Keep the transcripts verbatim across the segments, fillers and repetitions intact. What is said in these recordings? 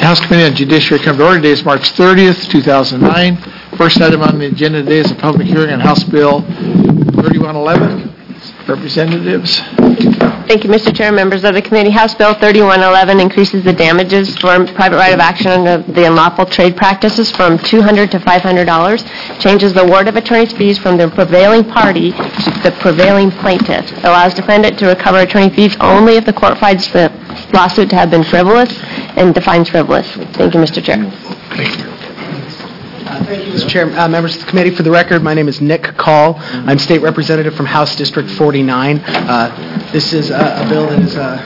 House Committee on Judiciary come to order. Today is March thirtieth, two thousand nine. First item on the agenda today is a public hearing on House Bill thirty-one eleven. Representatives. Thank you, Mister Chair. Members of the committee, House Bill thirty-one eleven increases the damages for private right of action under the unlawful trade practices from two hundred dollars to five hundred dollars, changes the award of attorney's fees from the prevailing party to the prevailing plaintiff, allows defendant to recover attorney fees only if the court finds the lawsuit to have been frivolous, and defines frivolous. Thank you, Mister Chair. Thank you. Uh, thank you, Mister Chair. Uh, members of the committee, for the record, my name is Nick Call. I'm State Representative from House District forty-nine. Uh, this is uh, a bill that is uh,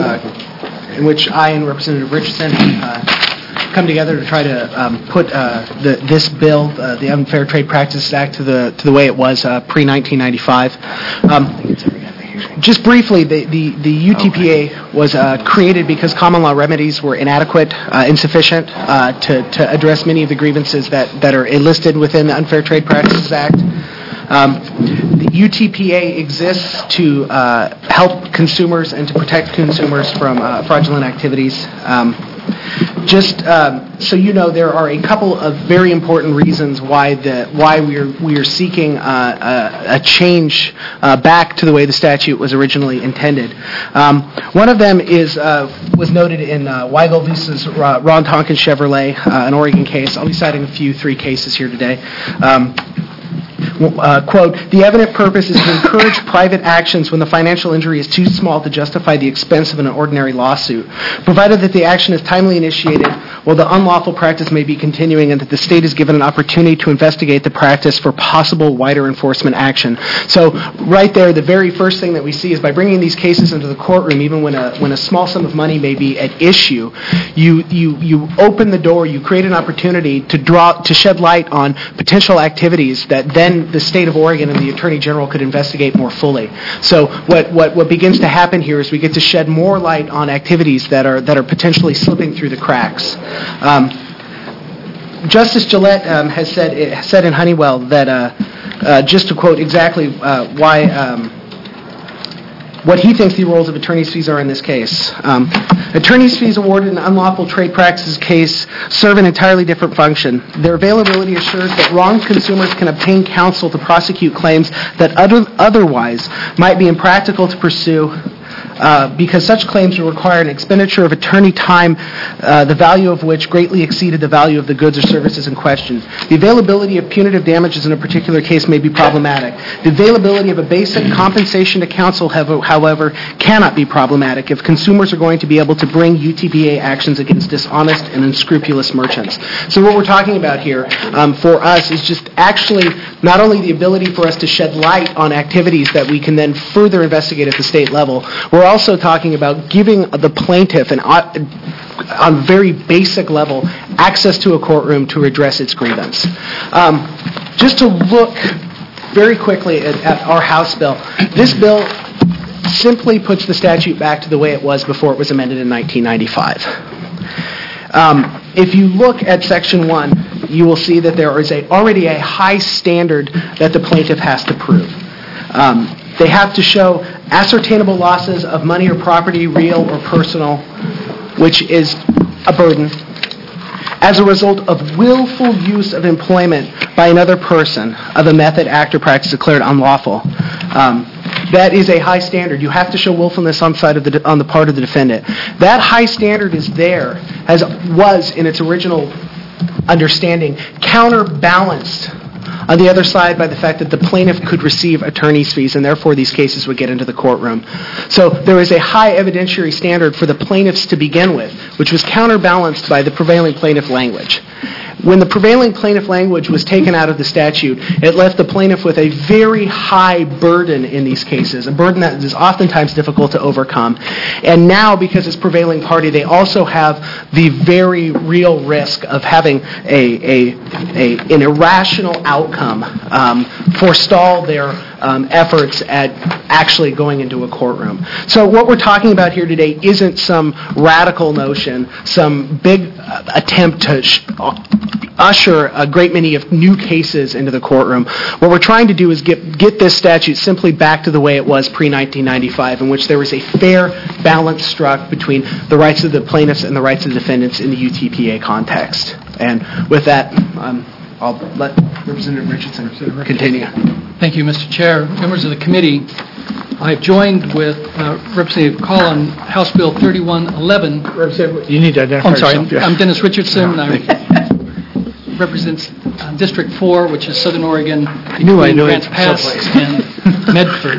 uh, in which I and Representative Richardson uh, come together to try to um, put uh, the, this bill, uh, the Unfair Trade Practices Act, to the to the way it was uh, pre nineteen ninety-five. Um, Just briefly, the, the, the U T P A was uh, created because common law remedies were inadequate, uh, insufficient uh, to, to address many of the grievances that, that are enlisted within the Unfair Trade Practices Act. Um, the U T P A exists to uh, help consumers and to protect consumers from uh, fraudulent activities. Um, Just um, so you know, there are a couple of very important reasons why the why we are we are seeking uh, a, a change uh, back to the way the statute was originally intended. Um, one of them is uh, was noted in uh, Weigel versus Ron Tonkin Chevrolet, uh, an Oregon case. I'll be citing a few three cases here today. Um, Uh, quote, the evident purpose is to encourage private actions when the financial injury is too small to justify the expense of an ordinary lawsuit, provided that the action is timely initiated while the unlawful practice may be continuing and that the state is given an opportunity to investigate the practice for possible wider enforcement action. So right there, the very first thing that we see is by bringing these cases into the courtroom, even when a when a small sum of money may be at issue, you you you open the door, you create an opportunity to draw to shed light on potential activities that then the state of Oregon and the Attorney General could investigate more fully. So what, what, what begins to happen here is we get to shed more light on activities that are that are potentially slipping through the cracks. Um, Justice Gillette um, has said said in Honeywell that, uh, uh, just to quote exactly uh, why um, what he thinks the roles of attorney's fees are in this case. Um, attorney's fees awarded in an unlawful trade practices case serve an entirely different function. Their availability assures that wronged consumers can obtain counsel to prosecute claims that other, otherwise might be impractical to pursue uh, because such claims will require an expenditure of attorney time, uh, the value of which greatly exceeded the value of the goods or services in question. The availability of punitive damages in a particular case may be problematic. The availability of a basic compensation to counsel, have, however, cannot be problematic if consumers are going to be able to bring U T P A actions against dishonest and unscrupulous merchants. So what we're talking about here um, for us is just actually not only the ability for us to shed light on activities that we can then further investigate at the state level, we're also talking about giving the plaintiff an on a very basic level access to a courtroom to address its grievance. Um, just to look very quickly at, at our House bill, this bill simply puts the statute back to the way it was before it was amended in nineteen ninety-five. Um, if you look at Section one, you will see that there is a, already a high standard that the plaintiff has to prove. Um, they have to show ascertainable losses of money or property, real or personal, which is a burden, as a result of willful use of employment by another person of a method, act, or practice declared unlawful. Um, that is a high standard. You have to show willfulness on, side of the, on the part of the defendant. That high standard is there, as was in its original understanding, counterbalanced on the other side by the fact that the plaintiff could receive attorney's fees and therefore these cases would get into the courtroom. So there is a high evidentiary standard for the plaintiffs to begin with, which was counterbalanced by the prevailing plaintiff language. When the prevailing plaintiff language was taken out of the statute, it left the plaintiff with a very high burden in these cases, a burden that is oftentimes difficult to overcome. And now, because it's prevailing party, they also have the very real risk of having a, a, a an irrational outcome um, forestall their um, efforts at actually going into a courtroom. So what we're talking about here today isn't some radical notion, some big uh, attempt to sh- usher a great many of new cases into the courtroom. What we're trying to do is get, get this statute simply back to the way it was pre nineteen ninety-five, in which there was a fair balance struck between the rights of the plaintiffs and the rights of the defendants in the U T P A context. And with that, um, I'll let Representative Richardson continue. Thank you, Mister Chair. Members of the committee, I've joined with uh, Representative Call on House Bill thirty-one eleven. You need to identify Oh, I'm sorry. yourself. Yeah. I'm Dennis Richardson. I represent uh, District four, which is Southern Oregon, knew I between knew Grants it Pass someplace. and Medford.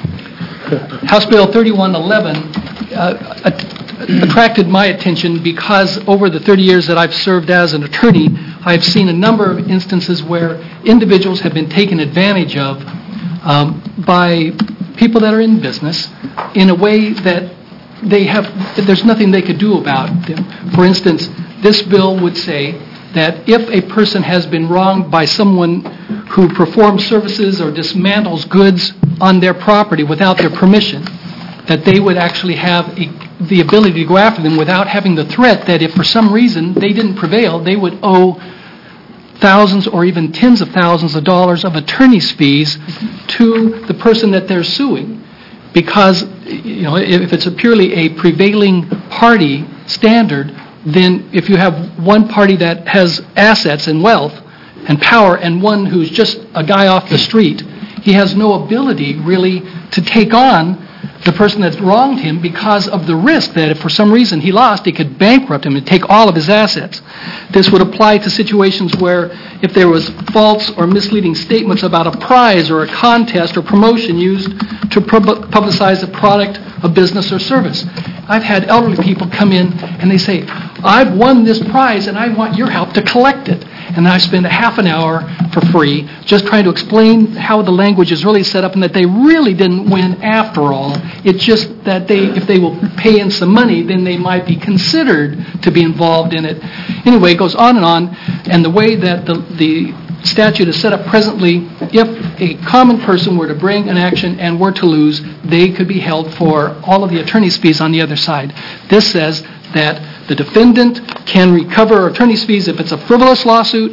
House Bill thirty-one eleven uh, att- attracted my attention because over the thirty years that I've served as an attorney, I've seen a number of instances where individuals have been taken advantage of um, by people that are in business in a way that they have, that there's nothing they could do about them. For instance, this bill would say that if a person has been wronged by someone who performs services or dismantles goods on their property without their permission, that they would actually have a, the ability to go after them without having the threat that if for some reason they didn't prevail, they would owe thousands or even tens of thousands of dollars of attorney's fees to the person that they're suing. Because, you know, if it's a purely a prevailing party standard, then if you have one party that has assets and wealth and power and one who's just a guy off the street, he has no ability really to take on the person that's wronged him because of the risk that if for some reason he lost, he could bankrupt him and take all of his assets. This would apply to situations where if there was false or misleading statements about a prize or a contest or promotion used to pub- publicize a product, a business, or service. I've had elderly people come in and they say, I've won this prize and I want your help to collect it. And I spend a half an hour for free just trying to explain how the language is really set up and that they really didn't win after all. It's just that they, if they will pay in some money, then they might be considered to be involved in it. Anyway, it goes on and on. And the way that the, the statute is set up presently, if a common person were to bring an action and were to lose, they could be held for all of the attorney's fees on the other side. This says that the defendant can recover attorney's fees if it's a frivolous lawsuit,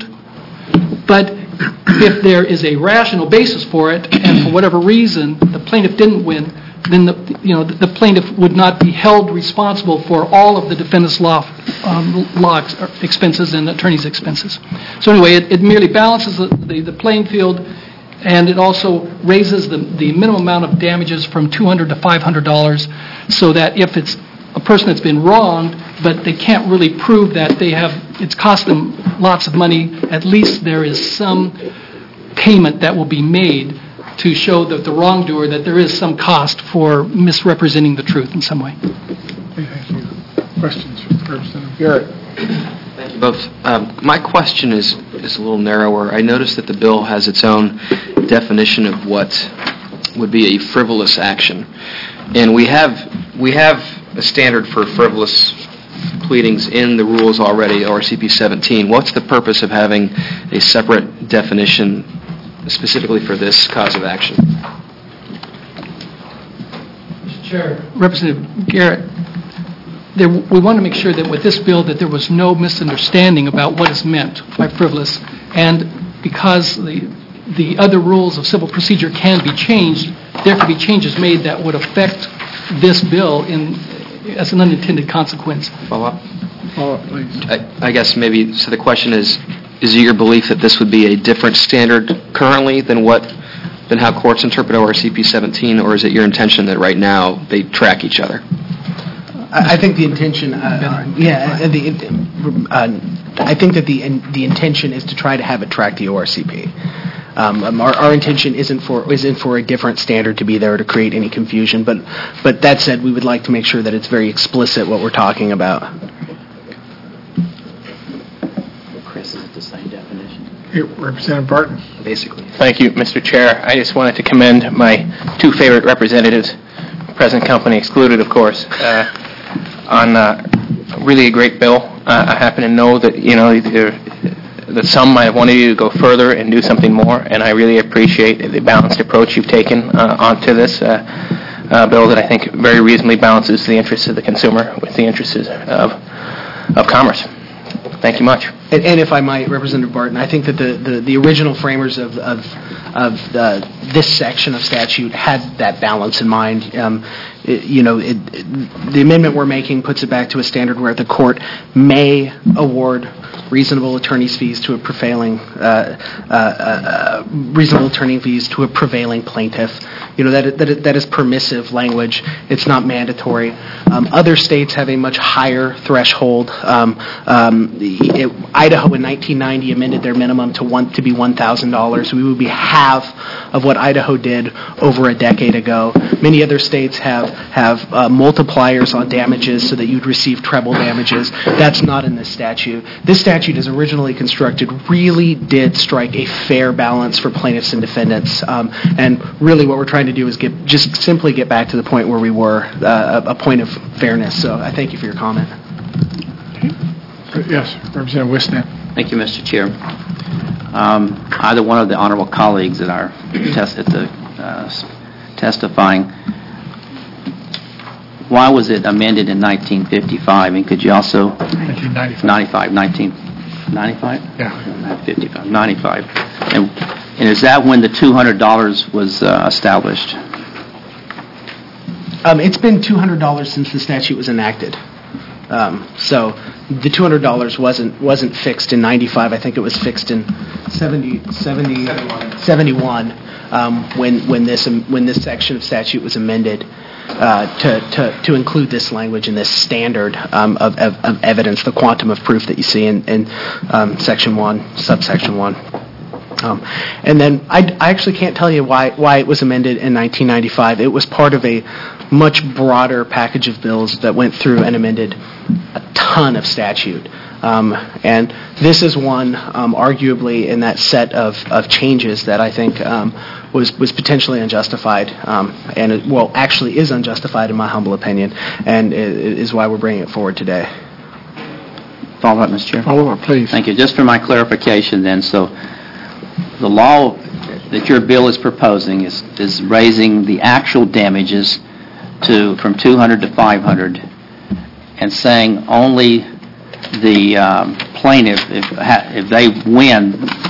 but if there is a rational basis for it, and for whatever reason the plaintiff didn't win, then the you know the plaintiff would not be held responsible for all of the defendant's law um, law ex- expenses and attorney's expenses. So anyway, it, it merely balances the, the, the playing field, and it also raises the, the minimum amount of damages from two hundred dollars to five hundred dollars, so that if it's a person that's been wronged, but they can't really prove that they have, it's cost them lots of money, at least there is some payment that will be made to show that the wrongdoer that there is some cost for misrepresenting the truth in some way. Thank you. Questions for Representative Garrett? Thank you both. Um, my question is, is a little narrower. I noticed that the bill has its own definition of what would be a frivolous action. And we have we have a standard for frivolous pleadings in the rules already, O R C P seventeen. What's the purpose of having a separate definition specifically for this cause of action? Mister Chair, Representative Garrett, there, we want to make sure that with this bill that there was no misunderstanding about what is meant by frivolous, and because the the other rules of civil procedure can be changed, there could be changes made that would affect this bill in as an unintended consequence. Follow up? Follow up, please. I, I guess maybe, so the question is, is it your belief that this would be a different standard currently than what, than how courts interpret O R C P seventeen, or is it your intention that right now they track each other? I I think the intention, uh, yeah, uh, the, uh, I think that the in, the intention is to try to have it track the O R C P. Um, um, our, our intention isn't for isn't for a different standard to be there to create any confusion, but but that said, we would like to make sure that it's very explicit what we're talking about. Chris, is it the same definition? Hey, Representative Barton. Basically. Thank you, Mister Chair. I just wanted to commend my two favorite representatives, present company excluded, of course, uh, on uh, really a great bill. Uh, I happen to know that, you know, there, that some might have wanted you to go further and do something more, and I really appreciate the balanced approach you've taken uh, onto this uh, uh, bill that I think very reasonably balances the interests of the consumer with the interests of, of commerce. Thank you much. And, and if I might, Representative Barton, I think that the, the, the original framers of of, of uh, this section of statute had that balance in mind. Um, it, you know, it, it, the amendment we're making puts it back to a standard where the court may award reasonable attorney's fees to a prevailing uh, uh, uh, reasonable attorney fees to a prevailing plaintiff. You know, that that that is permissive language. It's not mandatory. Um, other states have a much higher threshold. Um, um, it, Idaho in nineteen ninety amended their minimum to one to be one thousand dollars. We would be half of what Idaho did over a decade ago. Many other states have have uh, multipliers on damages so that you'd receive treble damages. That's not in this statute. This statute, as originally constructed, really did strike a fair balance for plaintiffs and defendants. Um, and really, what we're trying to do is get just simply get back to the point where we were, uh, a, a point of fairness. So I thank you for your comment. Yes, Representative Wissner. Thank you, Mister Chair. Um, either one of the honorable colleagues that are test, at the, uh, testifying, why was it amended in nineteen fifty-five? And could you also... nineteen ninety-five. ninety-five, nineteen ninety-five? Yeah. Not fifty-five, ninety-five. And, and is that when the two hundred dollars was uh, established? Um, it's been two hundred dollars since the statute was enacted. Um, so the two hundred dollars wasn't wasn't fixed in ninety-five. I think it was fixed in seventy, seventy, seventy-one um, when when this um, when this section of statute was amended uh, to, to to include this language in this standard um, of, of, of evidence, the quantum of proof that you see in, in um, section one, subsection one. Um, and then I, I actually can't tell you why why it was amended in nineteen ninety-five. It was part of a much broader package of bills that went through and amended a ton of statute. Um, and this is one, um, arguably, in that set of, of changes that I think um, was was potentially unjustified, um, and it, well, actually is unjustified in my humble opinion, and it, it is why we're bringing it forward today. Follow up, Mister Chair. Follow up, please. Thank you. Just for my clarification then, so the law that your bill is proposing is, is raising the actual damages to from two hundred to five hundred and saying only the um, plaintiff, if, if they win,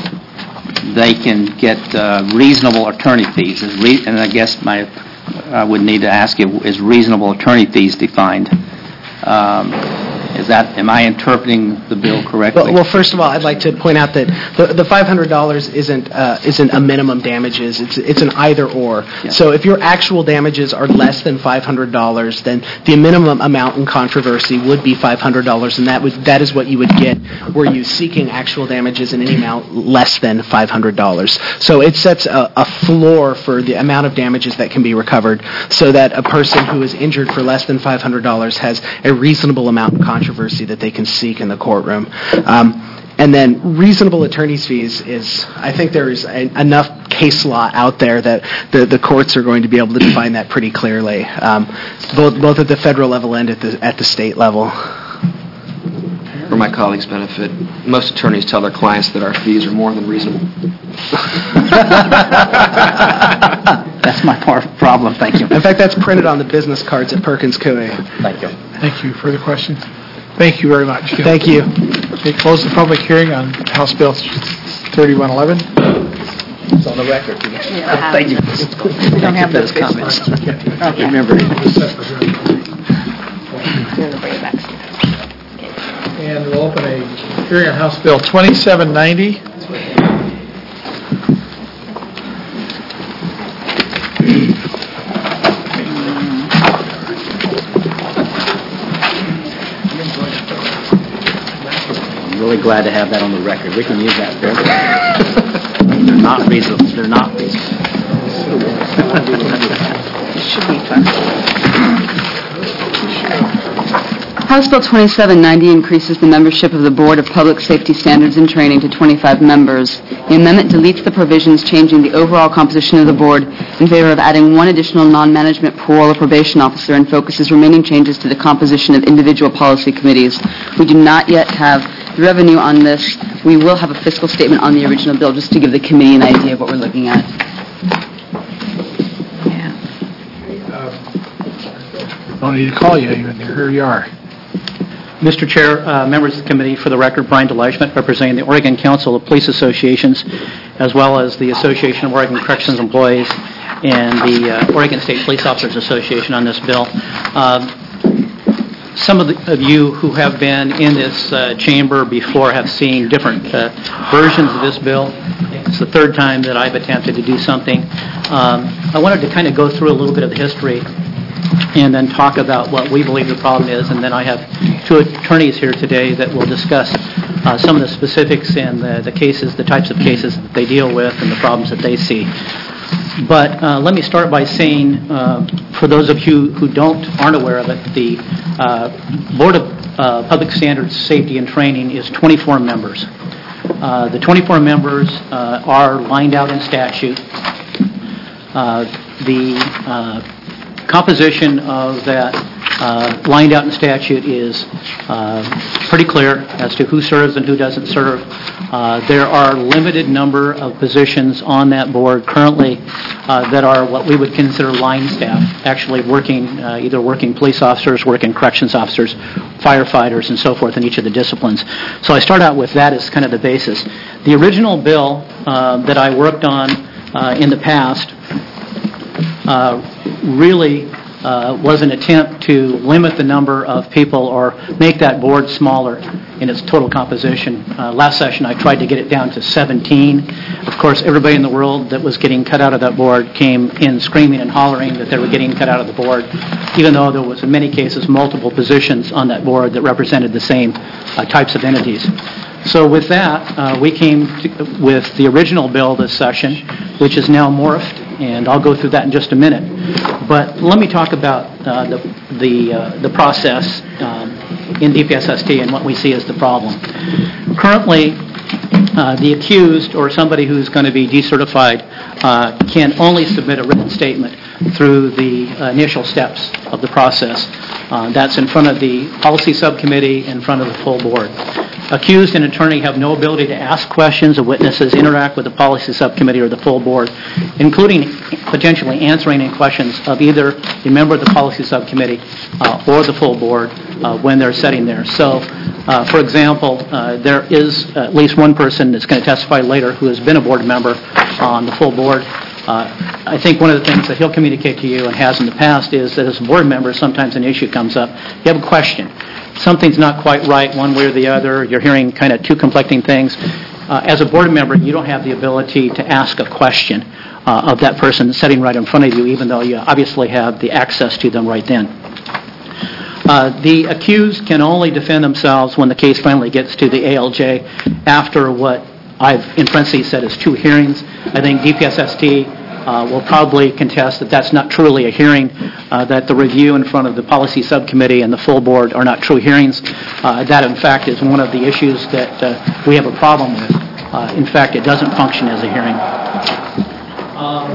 they can get uh, reasonable attorney fees. Is re- and I guess my, I would need to ask you, is reasonable attorney fees defined? Um, Is that, am I interpreting the bill correctly? Well, well, first of all, I'd like to point out that the, the five hundred dollars isn't uh, isn't a minimum damages. It's it's an either or. Yeah. So if your actual damages are less than five hundred dollars, then the minimum amount in controversy would be five hundred dollars, and that would that is what you would get were you seeking actual damages in any amount less than five hundred dollars. So it sets a, a floor for the amount of damages that can be recovered, so that a person who is injured for less than five hundred dollars has a reasonable amount in controversy that they can seek in the courtroom. Um, and then reasonable attorney's fees is, I think there is a, enough case law out there that the, the courts are going to be able to define that pretty clearly, um, both both at the federal level and at the at the state level. For my colleagues' benefit, most attorneys tell their clients that our fees are more than reasonable. That's my par- problem. Thank you. In fact, that's printed on the business cards at Perkins Coie. Thank you. Thank you. Further questions? Thank you very much. Thank you. Okay, close the public hearing on House Bill thirty-one eleven. It's on the record. Thank you. We don't have those comments. Remember. And we'll open a hearing on House Bill twenty-seven ninety. I'm really glad to have that on the record. We can use that for everything. They're not reasonable. They're not reasonable. It should be fun. House Bill twenty-seven ninety increases the membership of the Board of Public Safety Standards and Training to twenty-five members. The amendment deletes the provisions changing the overall composition of the board in favor of adding one additional non-management parole or probation officer and focuses remaining changes to the composition of individual policy committees. We do not yet have the revenue on this. We will have a fiscal statement on the original bill just to give the committee an idea of what we're looking at. Don't need to call you, even here you are. Mister Chair, uh, members of the committee, for the record, Brian DeLeichman, representing the Oregon Council of Police Associations, as well as the Association of Oregon Corrections Employees and the uh, Oregon State Police Officers Association on this bill. Um, some of, the, of you who have been in this uh, chamber before have seen different uh, versions of this bill. It's the third time that I've attempted to do something. Um, I wanted to kind of go through a little bit of the history and then talk about what we believe the problem is, and then I have two attorneys here today that will discuss uh, some of the specifics and the, the cases, the types of cases that they deal with and the problems that they see. But uh, let me start by saying, uh, for those of you who don't aren't aware of it, the uh, Board of uh, Public Standards, Safety, and Training is twenty-four members. Uh, the twenty-four members uh, are lined out in statute. Uh, the uh, composition of that uh, lined out in statute is uh, pretty clear as to who serves and who doesn't serve. Uh, there are limited number of positions on that board currently uh, that are what we would consider line staff, actually working, uh, either working police officers, working corrections officers, firefighters, and so forth in each of the disciplines. So I start out with that as kind of the basis. The original bill uh, that I worked on uh, in the past Uh, really uh, was an attempt to limit the number of people or make that board smaller in its total composition. Uh, last session I tried to get it down to seventeen. Of course, everybody in the world that was getting cut out of that board came in screaming and hollering that they were getting cut out of the board, even though there was in many cases multiple positions on that board that represented the same uh, types of entities. So with that, uh, we came to, with the original bill this session, which is now morphed, and I'll go through that in just a minute. But let me talk about uh, the the, uh, the process um, in D P S S T and what we see as the problem. Currently, uh, the accused or somebody who's going to be decertified uh, can only submit a written statement through the uh, initial steps of the process. Uh, that's in front of the policy subcommittee, in front of the full board. Accused and attorney have no ability to ask questions of witnesses, interact with the policy subcommittee or the full board, including potentially answering any questions of either a member of the policy subcommittee uh, or the full board uh, when they're sitting there. So, uh, for example, uh, there is at least one person that's going to testify later who has been a board member on the full board. Uh, I think one of the things that he'll communicate to you and has in the past is that as a board member, sometimes an issue comes up. You have a question. Something's not quite right one way or the other. You're hearing kind of two conflicting things. Uh, as a board member, you don't have the ability to ask a question uh, of that person sitting right in front of you, even though you obviously have the access to them right then. Uh, the accused can only defend themselves when the case finally gets to the A L J after what I've in parentheses said is two hearings. I think D P S S T Uh, will probably contest that that's not truly a hearing, uh, that the review in front of the policy subcommittee and the full board are not true hearings. Uh, that, in fact, is one of the issues that uh, we have a problem with. Uh, in fact, it doesn't function as a hearing. Um,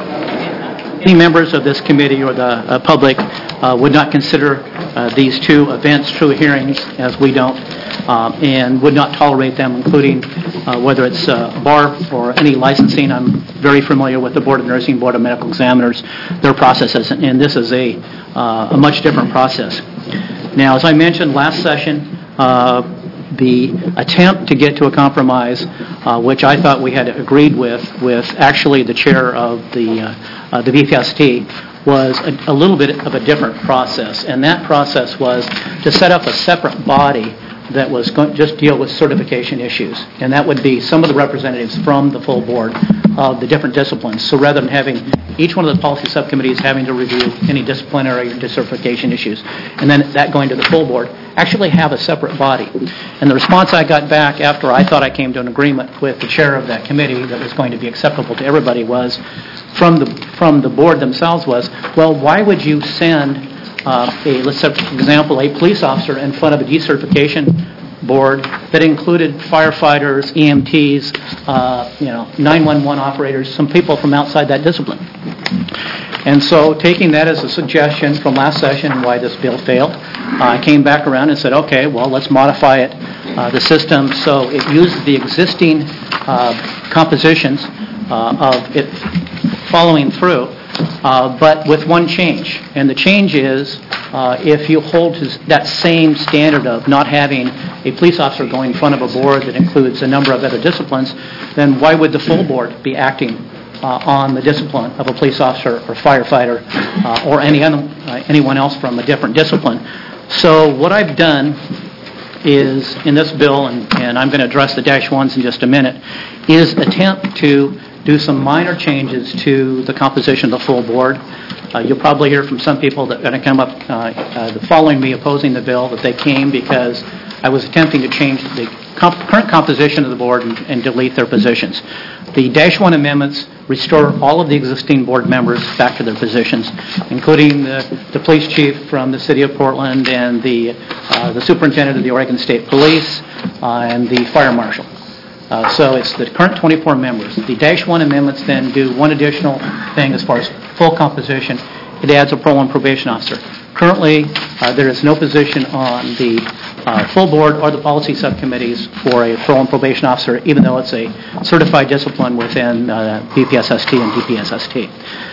any members of this committee or the uh, public uh, would not consider uh, these two events true hearings, as we don't, uh, and would not tolerate them, including uh, whether it's uh, bar or any licensing. I'm very familiar with the Board of Nursing, Board of Medical Examiners, their processes, and this is a, uh, a much different process. Now, as I mentioned last session, uh, the attempt to get to a compromise, uh, which I thought we had agreed with, with actually the chair of the, uh, uh, the D P S S T, was a, a little bit of a different process, and that process was to set up a separate body that was going to just deal with certification issues, and that would be some of the representatives from the full board of the different disciplines. So rather than having each one of the policy subcommittees having to review any disciplinary or decertification issues, and then that going to the full board, actually have a separate body. And the response I got back after I thought I came to an agreement with the chair of that committee that was going to be acceptable to everybody was, from the from the board themselves was, well, why would you send uh, a, let's say, for example, a police officer in front of a decertification board that included firefighters, E M Ts, uh, you know, nine one one operators, some people from outside that discipline. And so taking that as a suggestion from last session and why this bill failed, uh, I came back around and said, okay, well, let's modify it, uh, the system, so it uses the existing uh, compositions uh, of it following through, uh, but with one change. And the change is uh, if you hold to that same standard of not having a police officer going in front of a board that includes a number of other disciplines, then why would the full board be acting uh, on the discipline of a police officer or firefighter uh, or any other, uh, anyone else from a different discipline? So what I've done is, in this bill, and, and I'm going to address the dash ones in just a minute, is attempt to do some minor changes to the composition of the full board. Uh, you'll probably hear from some people that are going to come up uh, uh, following me opposing the bill that they came because I was attempting to change the comp- current composition of the board and, and delete their positions. The dash one amendments restore all of the existing board members back to their positions, including the, the police chief from the city of Portland and the, uh, the superintendent of the Oregon State Police uh, and the fire marshal. Uh, so it's the current twenty-four members. The dash one amendments then do one additional thing as far as full composition. It adds a parole and probation officer. Currently, uh, there is no position on the uh, full board or the policy subcommittees for a parole and probation officer, even though it's a certified discipline within uh, B P S S T and D P S S T.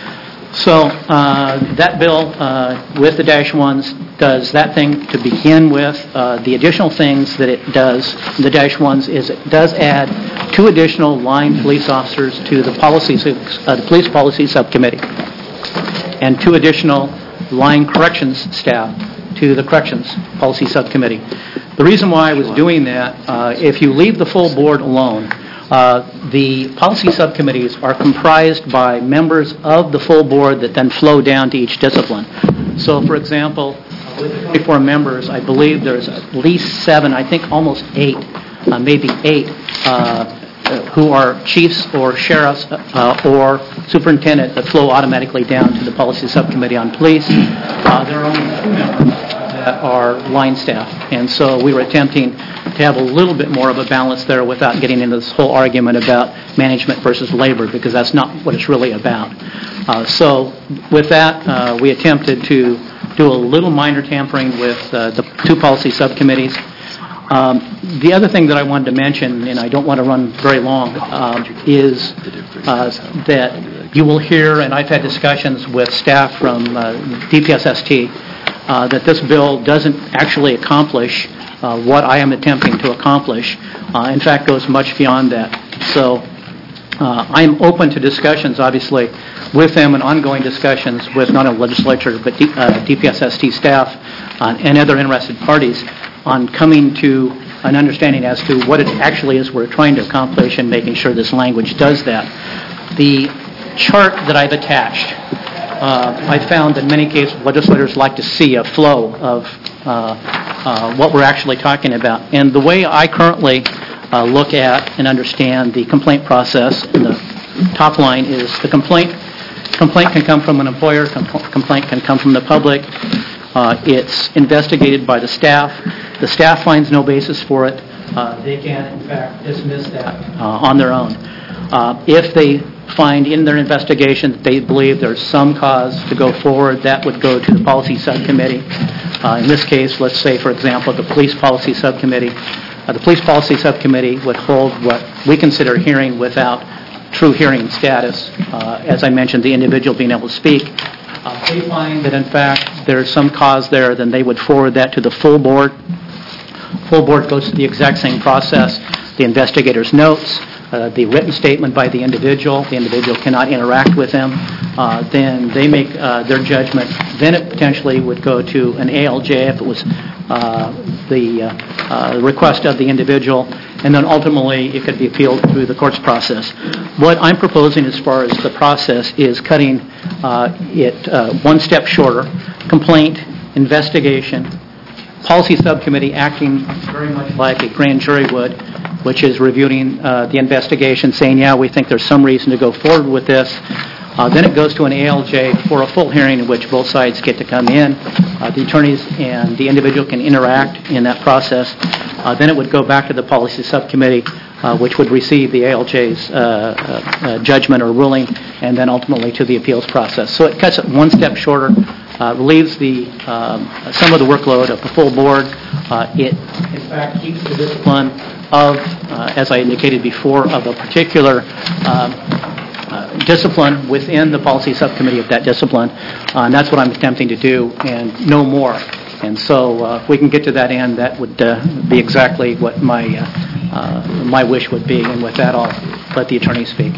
So uh, that bill uh, with the dash ones does that thing to begin with. Uh, the additional things that it does, the dash ones, is it does add two additional line police officers to the policy, uh, the police policy subcommittee, and two additional line corrections staff to the corrections policy subcommittee. The reason why I was doing that, uh, if you leave the full board alone, Uh, the policy subcommittees are comprised by members of the full board that then flow down to each discipline. So, for example, with twenty-four members, I believe there's at least seven, I think almost eight, uh, maybe eight, uh, who are chiefs or sheriffs uh, or superintendent that flow automatically down to the policy subcommittee on police. Uh, there are only two members that are line staff, and so we were attempting to have a little bit more of a balance there without getting into this whole argument about management versus labor, because that's not what it's really about. Uh, so with that, uh, we attempted to do a little minor tampering with uh, the two policy subcommittees. Um, the other thing that I wanted to mention, and I don't want to run very long, um, is uh, that you will hear, and I've had discussions with staff from uh, D P S S T, uh, that this bill doesn't actually accomplish Uh, what I am attempting to accomplish. Uh, in fact, goes much beyond that. So uh, I'm open to discussions, obviously, with them and ongoing discussions with not only legislature but D, uh, D P S S T staff uh, and other interested parties on coming to an understanding as to what it actually is we're trying to accomplish and making sure this language does that. The chart that I've attached, uh, I found that in many cases legislators like to see a flow of uh, uh, what we're actually talking about. And the way I currently uh, look at and understand the complaint process in the top line is the complaint complaint can come from an employer, com- complaint can come from the public. Uh, it's investigated by the staff. The staff finds no basis for it. Uh, they can, in fact, dismiss that uh, on their own. Uh, if they find in their investigation that they believe there's some cause to go forward, that would go to the policy subcommittee. Uh, in this case, let's say, for example, the police policy subcommittee. Uh, the police policy subcommittee would hold what we consider hearing without true hearing status. Uh, as I mentioned, the individual being able to speak. Uh, if they find that, in fact, there's some cause there, then they would forward that to the full board. Full board goes through the exact same process. The investigator's notes, uh, the written statement by the individual. The individual cannot interact with them. Uh, then they make uh, their judgment. Then it potentially would go to an A L J if it was uh, the uh, uh, request of the individual. And then ultimately it could be appealed through the courts process. What I'm proposing as far as the process is cutting uh, it uh, one step shorter. Complaint, investigation, policy subcommittee acting very much like a grand jury would, which is reviewing uh, the investigation, saying, yeah, we think there's some reason to go forward with this. Uh, Then it goes to an A L J for a full hearing in which both sides get to come in. Uh, The attorneys and the individual can interact in that process. Uh, Then it would go back to the policy subcommittee, uh, which would receive the A L J's uh, uh, judgment or ruling, and then ultimately to the appeals process. So it cuts it one step shorter, uh, relieves the um, some of the workload of the full board. Uh, It, in fact, keeps the discipline of, uh, as I indicated before, of a particular um, uh, discipline within the policy subcommittee of that discipline, uh, and that's what I'm attempting to do, and no more. And so uh, if we can get to that end, that would uh, be exactly what my uh, uh, my wish would be. And with that, I'll let the attorney speak.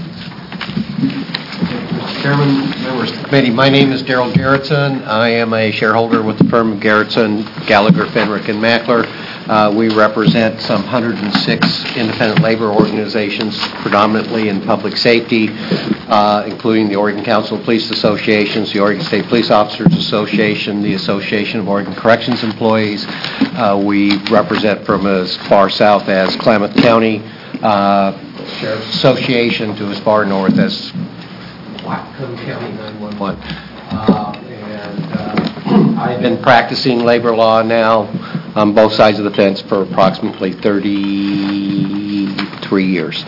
Mister Chairman, members of the committee, my name is Darrell Garrettson. I am a shareholder with the firm of Garrettson, Gallagher, Fenrick, and Mackler. Uh, we represent some one hundred six independent labor organizations, predominantly in public safety, uh, including the Oregon Council of Police Associations, the Oregon State Police Officers Association, the Association of Oregon Corrections Employees. Uh, we represent from as far south as Klamath County uh, Sheriff's Association to as far north as Whatcom County nine one one. Uh, and uh, I've been practicing labor law now on both sides of the fence for approximately thirty-three years.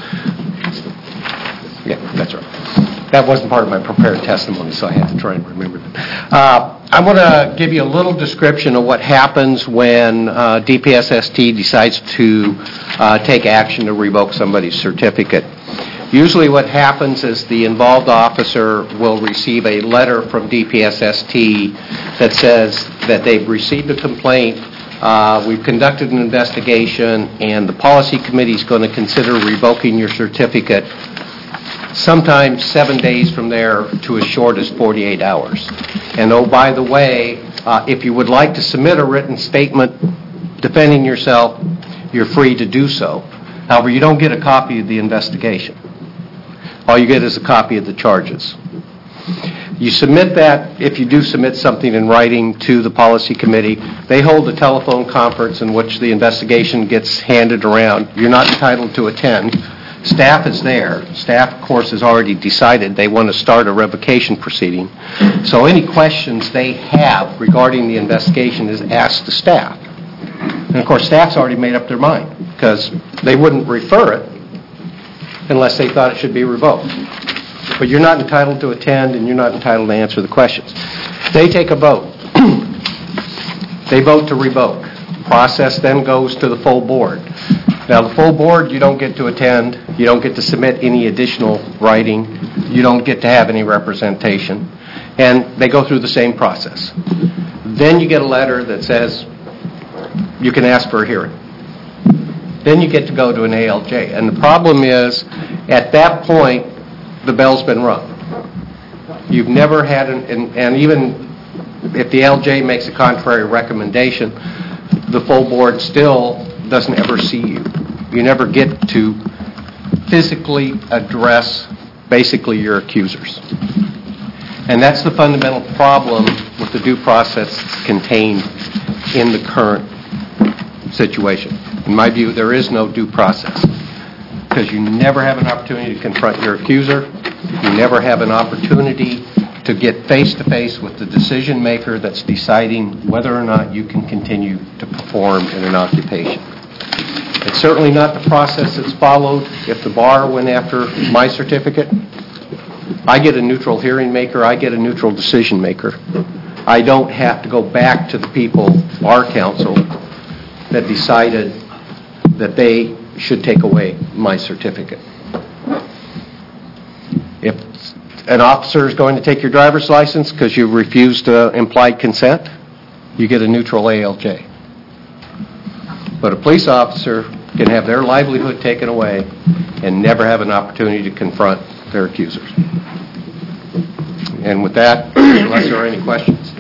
Yeah, that's right. That wasn't part of my prepared testimony, so I had to try and remember that. Uh, I want to give you a little description of what happens when uh, D P S S T decides to uh, take action to revoke somebody's certificate. Usually what happens is the involved officer will receive a letter from D P S S T that says that they've received a complaint, uh, we've conducted an investigation, and the policy committee is going to consider revoking your certificate sometimes seven days from there to as short as forty-eight hours. And oh, by the way, uh, if you would like to submit a written statement defending yourself, you're free to do so. However, you don't get a copy of the investigation. All you get is a copy of the charges. You submit that, if you do submit something in writing to the policy committee, they hold a telephone conference in which the investigation gets handed around. You're not entitled to attend. Staff is there. Staff, of course, has already decided they want to start a revocation proceeding. So any questions they have regarding the investigation is asked to staff. And, of course, staff's already made up their mind because they wouldn't refer it unless they thought it should be revoked. But you're not entitled to attend and you're not entitled to answer the questions. They take a vote. They vote to revoke. Process then goes to the full board. Now, the full board, you don't get to attend. You don't get to submit any additional writing. You don't get to have any representation. And they go through the same process. Then you get a letter that says you can ask for a hearing. Then you get to go to an A L J. And the problem is, at that point, the bell's been rung. You've never had, an, and, and even if the A L J makes a contrary recommendation, the full board still doesn't ever see you. You never get to physically address basically your accusers. And that's the fundamental problem with the due process contained in the current situation. In my view, there is no due process because you never have an opportunity to confront your accuser. You never have an opportunity to get face-to-face with the decision maker that's deciding whether or not you can continue to perform in an occupation. It's certainly not the process that's followed if the bar went after my certificate. I get a neutral hearing maker. I get a neutral decision maker. I don't have to go back to the people, our council, that decided that they should take away my certificate. If an officer is going to take your driver's license because you refused uh, implied consent, you get a neutral A L J. But a police officer can have their livelihood taken away and never have an opportunity to confront their accusers. And with that, unless there are any questions.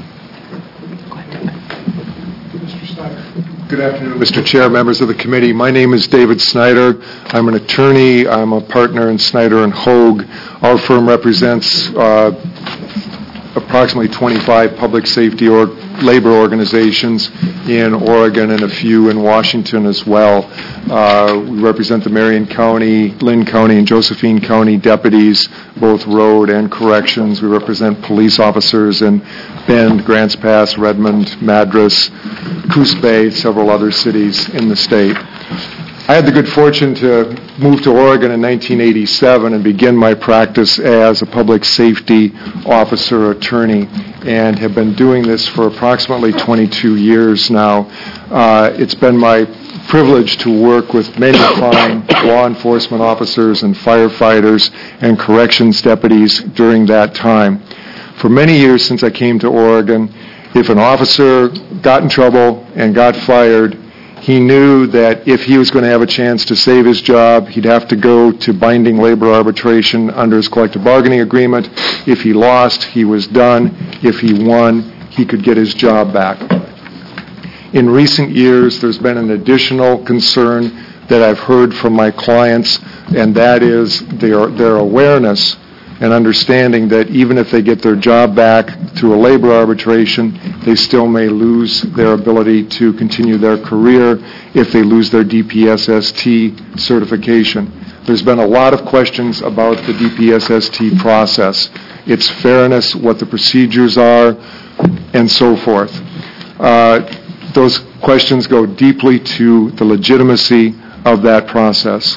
Mister Snyder. Good afternoon, Mister Chair, members of the committee. My name is David Snyder. I'm an attorney. I'm a partner in Snyder and Hogue. Our firm represents uh, approximately twenty-five public safety or labor organizations in Oregon and a few in Washington as well. Uh, we represent the Marion County, Lynn County, and Josephine County deputies, both road and corrections. We represent police officers in Bend, Grants Pass, Redmond, Madras, Coos Bay, several other cities in the state. I had the good fortune to move to Oregon in nineteen eighty-seven and begin my practice as a public safety officer attorney, and have been doing this for approximately twenty-two years now. Uh, it's been my privilege to work with many fine law enforcement officers and firefighters and corrections deputies during that time. For many years since I came to Oregon, if an officer got in trouble and got fired, he knew that if he was going to have a chance to save his job, he'd have to go to binding labor arbitration under his collective bargaining agreement. If he lost, he was done. If he won, he could get his job back. In recent years, there's been an additional concern that I've heard from my clients, and that is their, their awareness and understanding that even if they get their job back through a labor arbitration, they still may lose their ability to continue their career if they lose their D P S S T certification. There's been a lot of questions about the D P S S T process, its fairness, what the procedures are, and so forth. Uh, those questions go deeply to the legitimacy of that process.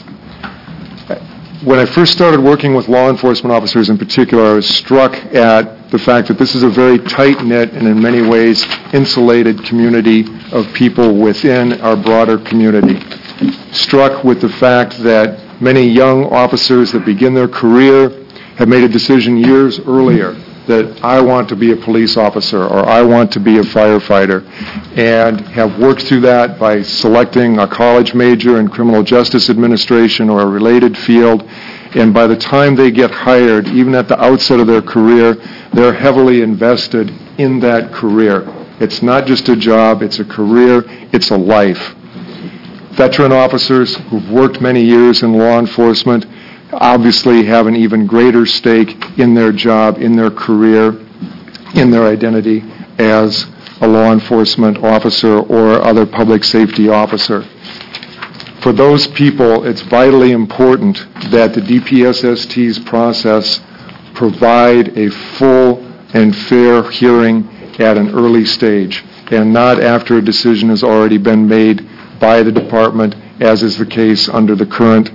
When I first started working with law enforcement officers in particular, I was struck at the fact that this is a very tight-knit and in many ways insulated community of people within our broader community. Struck with the fact that many young officers that begin their career have made a decision years earlier that I want to be a police officer or I want to be a firefighter, and have worked through that by selecting a college major in criminal justice administration or a related field. And by the time they get hired, even at the outset of their career, they're heavily invested in that career. It's not just a job, it's a career, it's a life. Veteran officers who've worked many years in law enforcement obviously have an even greater stake in their job, in their career, in their identity as a law enforcement officer or other public safety officer. For those people, it's vitally important that the D P S S T's process provide a full and fair hearing at an early stage, and not after a decision has already been made by the department, as is the case under the current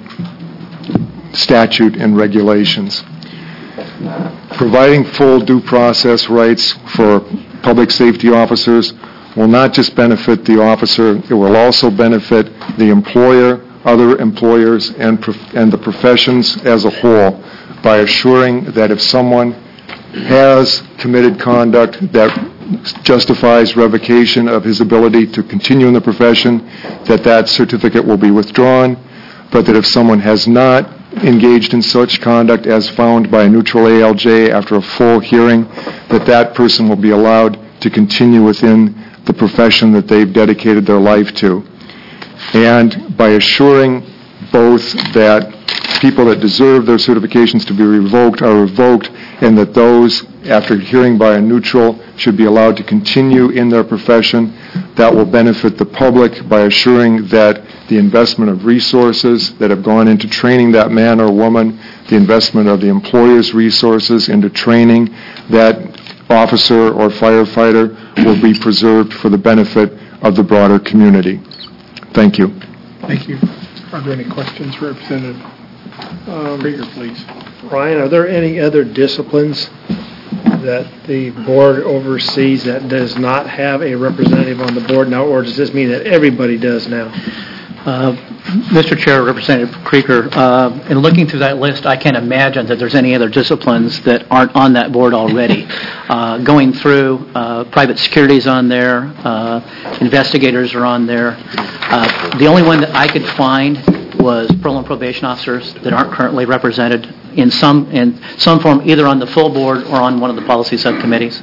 statute and regulations. Providing full due process rights for public safety officers will not just benefit the officer, it will also benefit the employer, other employers, and, prof- and the professions as a whole by assuring that if someone has committed conduct that justifies revocation of his ability to continue in the profession, that that certificate will be withdrawn, but that if someone has not engaged in such conduct as found by a neutral A L J after a full hearing, that that person will be allowed to continue within the profession that they've dedicated their life to. And by assuring both that people that deserve their certifications to be revoked are revoked, and that those, after hearing by a neutral, should be allowed to continue in their profession, that will benefit the public by assuring that the investment of resources that have gone into training that man or woman, the investment of the employer's resources into training that officer or firefighter will be preserved for the benefit of the broader community. Thank you. Thank you. Are there any questions, Representative Um, Krieger, please? Ryan, are there any other disciplines that the board oversees that does not have a representative on the board now, or does this mean that everybody does now? Uh, Mister Chair, Representative Krieger, uh, in looking through that list, I can't imagine that there's any other disciplines that aren't on that board already. Uh, going through, uh, private security is on there, uh, investigators are on there. Uh, the only one that I could find was parole and probation officers that aren't currently represented in some in some form, either on the full board or on one of the policy subcommittees.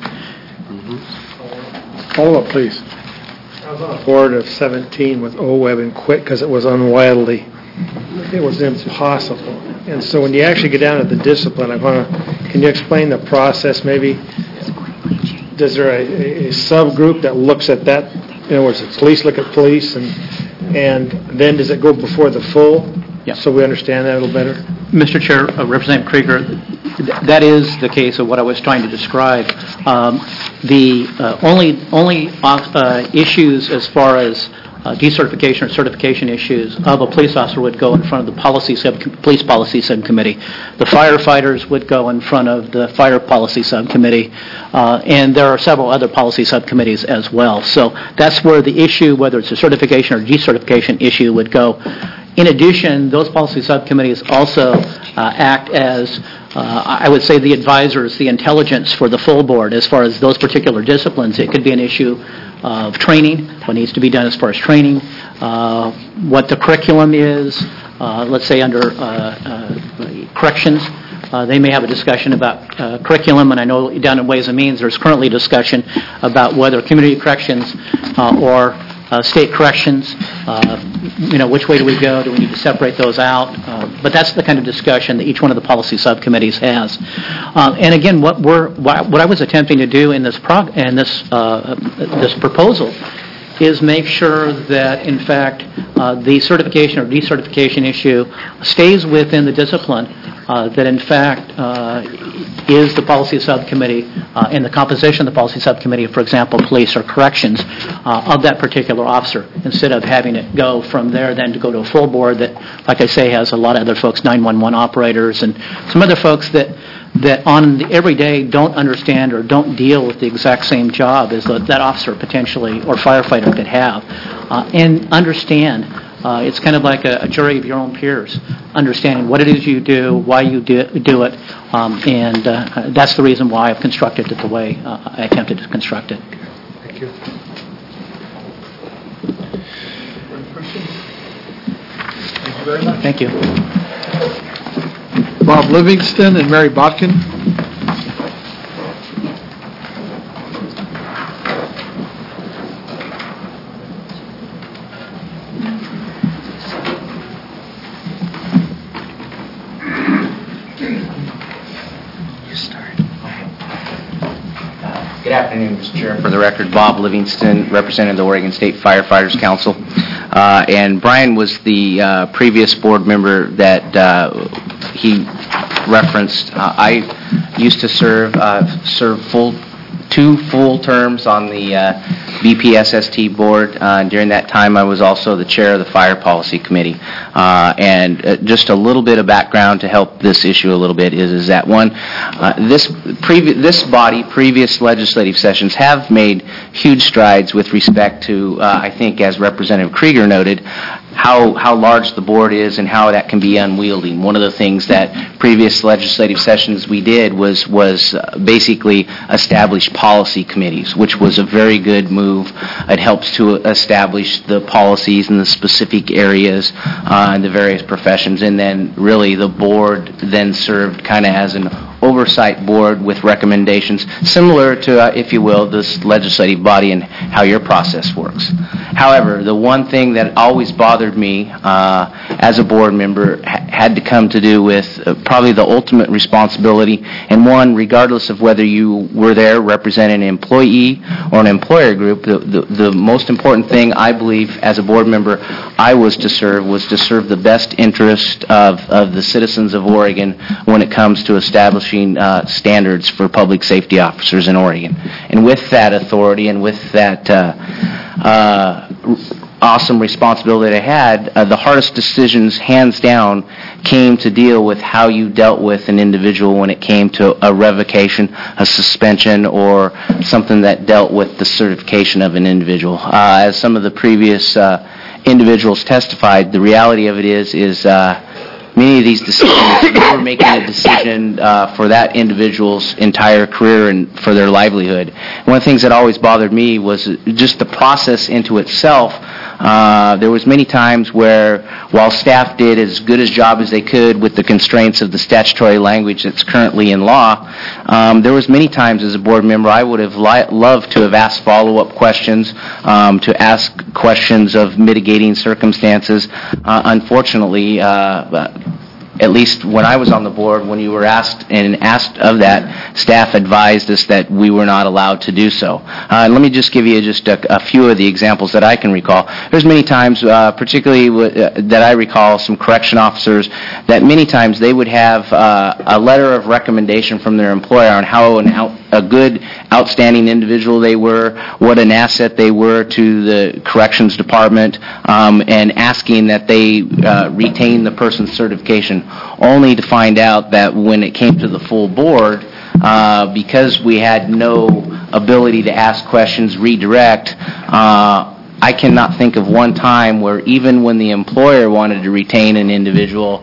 Follow up, please. I was on a board of seventeen with O W E B and quit because it was unwieldy. It was impossible. And so when you actually get down to the discipline, I want to, can you explain the process maybe does there a, a subgroup that looks at that? In other words, the police look at police, and and then does it go before the full? Yeah. So we understand that a little better? Mister Chair, uh, Representative Krieger, th- that is the case of what I was trying to describe. Um, the uh, only only uh, issues as far as uh, decertification or certification issues of a police officer would go in front of the policy sub police policy subcommittee. The firefighters would go in front of the fire policy subcommittee, uh, and there are several other policy subcommittees as well. So that's where the issue, whether it's a certification or decertification issue, would go. In addition, those policy subcommittees also uh, act as, uh, I would say, the advisors, the intelligence for the full board as far as those particular disciplines. It could be an issue of training, what needs to be done as far as training, uh, what the curriculum is, uh, let's say under uh, uh, corrections. Uh, they may have a discussion about uh, curriculum, and I know down in Ways and Means there's currently discussion about whether community corrections uh, or Uh, state corrections, uh, you know, which way do we go? Do we need to separate those out? Uh, but that's the kind of discussion that each one of the policy subcommittees has. Uh, and again, what we're what I was attempting to do in this prog- in this uh, this proposal is make sure that, in fact, uh, the certification or decertification issue stays within the discipline. Uh, that in fact uh, is the policy subcommittee uh, and the composition of the policy subcommittee, for example, police or corrections uh, of that particular officer, instead of having it go from there then to go to a full board that, like I say, has a lot of other folks, nine one one operators and some other folks that that on the every day don't understand or don't deal with the exact same job as that, that officer potentially or firefighter could have, uh, and understand. Uh, it's kind of like a, a jury of your own peers, understanding what it is you do, why you do, do it, um, and uh, that's the reason why I've constructed it the way uh, I attempted to construct it. Thank you. Thank you very much. Thank you. Bob Livingston and Mary Botkin. Good afternoon, Mister Chair. For the record, Bob Livingston, representing the Oregon State Firefighters Council. Uh, and Brian was the uh, previous board member that uh, he referenced. Uh, I used to serve uh, serve full two full terms on the uh, B P S S T board. Uh, during that time, I was also the chair of the Fire Policy Committee. Uh, and uh, just a little bit of background to help this issue a little bit is, is that one, uh, this previ- this body, previous legislative sessions have made huge strides with respect to, uh, I think, as Representative Krieger noted, how how large the board is and how that can be unwieldy. One of the things that previous legislative sessions we did was was uh, basically establish policy committees, which was a very good move. It helps to establish the policies in the specific areas uh, and the various professions, and then really the board then served kind of as an oversight board with recommendations similar to, uh, if you will, this legislative body and how your process works. However, the one thing that always bothered me uh, as a board member ha- had to come to do with uh, probably the ultimate responsibility, and one, regardless of whether you were there representing an employee or an employer group, the, the, the most important thing I believe as a board member I was to serve was to serve the best interest of, of the citizens of Oregon when it comes to establishing uh, standards for public safety officers in Oregon. And with that authority and with that uh, uh, awesome responsibility I had, uh, the hardest decisions, hands down, came to deal with how you dealt with an individual when it came to a revocation, a suspension, or something that dealt with the certification of an individual. Uh, as some of the previous uh, individuals testified, the reality of it is, is uh, many of these decisions, we were making a decision uh, for that individual's entire career and for their livelihood. One of the things that always bothered me was just the process into itself. Uh, there was many times where, while staff did as good a job as they could with the constraints of the statutory language that's currently in law, um, there was many times as a board member I would have li- loved to have asked follow-up questions, um, to ask questions of mitigating circumstances. Uh, unfortunately, uh, at least when I was on the board, when you were asked and asked of that, staff advised us that we were not allowed to do so. Uh, let me just give you just a, a few of the examples that I can recall. There's many times, uh, particularly w- uh, that I recall, some correction officers that many times they would have uh, a letter of recommendation from their employer on how an out, a good, outstanding individual they were, what an asset they were to the corrections department, um, and asking that they uh, retain the person's certification, only to find out that when it came to the full board, uh, because we had no ability to ask questions, redirect, uh, I cannot think of one time where even when the employer wanted to retain an individual,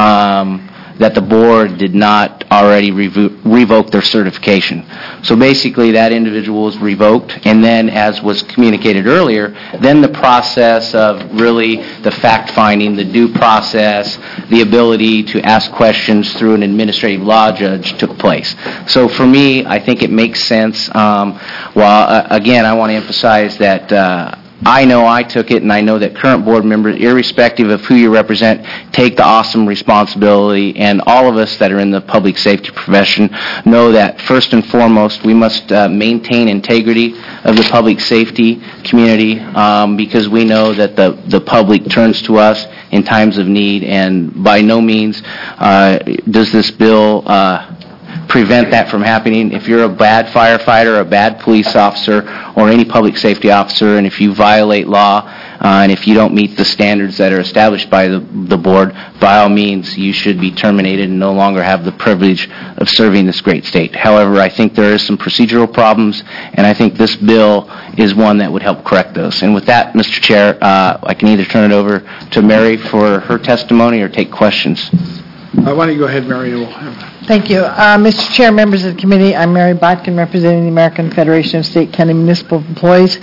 um, that the board did not already revo- revoke their certification. So basically, that individual was revoked, and then, as was communicated earlier, then the process of really the fact-finding, the due process, the ability to ask questions through an administrative law judge took place. So for me, I think it makes sense. Um, well, uh, again, I want to emphasize that uh, I know I took it, and I know that current board members, irrespective of who you represent, take the awesome responsibility, and all of us that are in the public safety profession know that first and foremost we must uh, maintain integrity of the public safety community, um, because we know that the, the public turns to us in times of need, and by no means uh, does this bill uh, prevent that from happening. If you're a bad firefighter, a bad police officer, or any public safety officer, and if you violate law, uh, and if you don't meet the standards that are established by the, the board, by all means, you should be terminated and no longer have the privilege of serving this great state. However, I think there is some procedural problems, and I think this bill is one that would help correct those. And with that, Mister Chair, uh, I can either turn it over to Mary for her testimony or take questions. Uh, Why don't you go ahead, Mary, and we'll have... Thank you. Uh, Mister Chair, members of the committee, I'm Mary Botkin, representing the American Federation of State County Municipal Employees.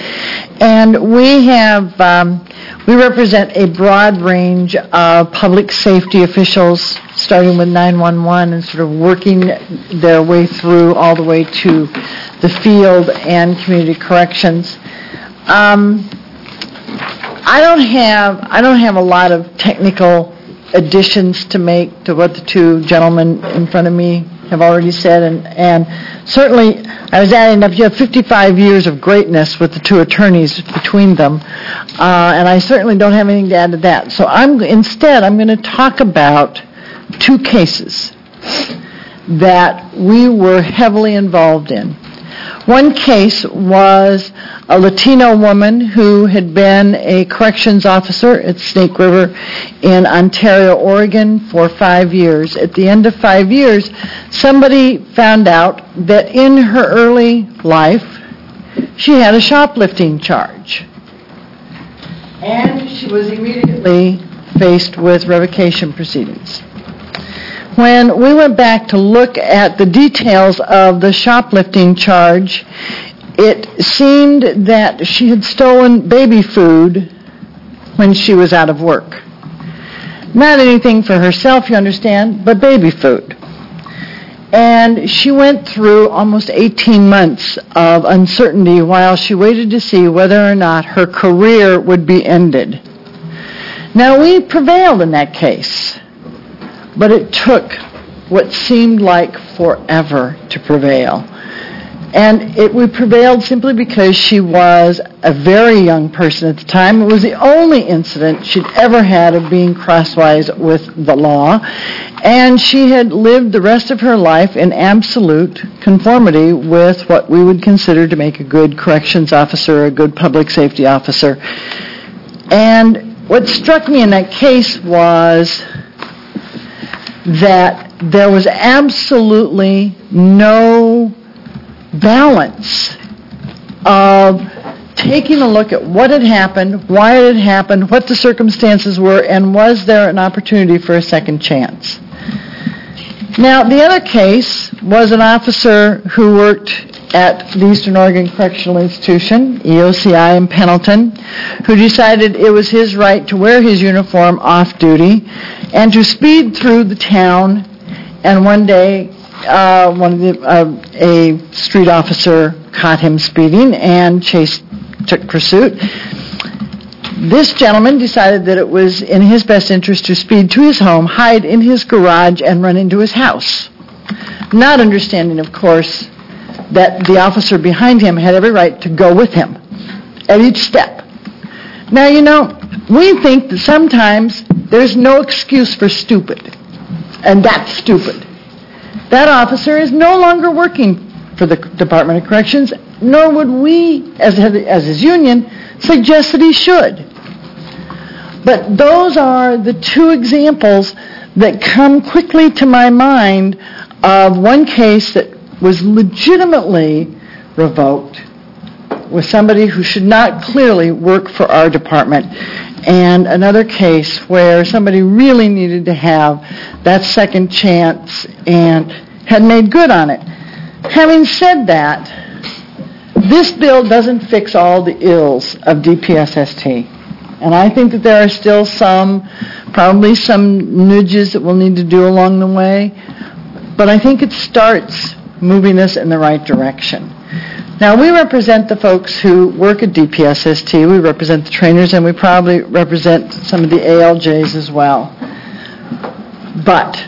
And we have, um, we represent a broad range of public safety officials, starting with nine one one and sort of working their way through all the way to the field and community corrections. Um, I don't have, I don't have a lot of technical additions to make to what the two gentlemen in front of me have already said, and, and certainly I was adding up, you have fifty-five years of greatness with the two attorneys between them, uh, and I certainly don't have anything to add to that. So I'm instead, I'm going to talk about two cases that we were heavily involved in. One case was a Latino woman who had been a corrections officer at Snake River in Ontario, Oregon for five years. At the end of five years, somebody found out that in her early life, she had a shoplifting charge. And she was immediately faced with revocation proceedings. When we went back to look at the details of the shoplifting charge, it seemed that she had stolen baby food when she was out of work. Not anything for herself, you understand, but baby food. And she went through almost eighteen months of uncertainty while she waited to see whether or not her career would be ended. Now, we prevailed in that case. But it took what seemed like forever to prevail. And it, we prevailed simply because she was a very young person at the time. It was the only incident she'd ever had of being crosswise with the law. And she had lived the rest of her life in absolute conformity with what we would consider to make a good corrections officer, a good public safety officer. And what struck me in that case was that there was absolutely no balance of taking a look at what had happened, why it had happened, what the circumstances were, and was there an opportunity for a second chance. Now, the other case was an officer who worked at the Eastern Oregon Correctional Institution, E O C I in Pendleton, who decided it was his right to wear his uniform off-duty and to speed through the town. And one day, uh, one of the, uh, a street officer caught him speeding and chased, took pursuit. This gentleman decided that it was in his best interest to speed to his home, hide in his garage, and run into his house. Not understanding, of course, that the officer behind him had every right to go with him at each step. Now, you know, we think that sometimes there's no excuse for stupid, and that's stupid. That officer is no longer working for the Department of Corrections, nor would we, as, as his union, suggest that he should. But those are the two examples that come quickly to my mind of one case that was legitimately revoked with somebody who should not clearly work for our department, and another case where somebody really needed to have that second chance and had made good on it. Having said that, this bill doesn't fix all the ills of D P S S T. And I think that there are still some, probably some nudges that we'll need to do along the way. But I think it starts moving us in the right direction. Now, we represent the folks who work at D P S S T. We represent the trainers, and we probably represent some of the A L Js as well. But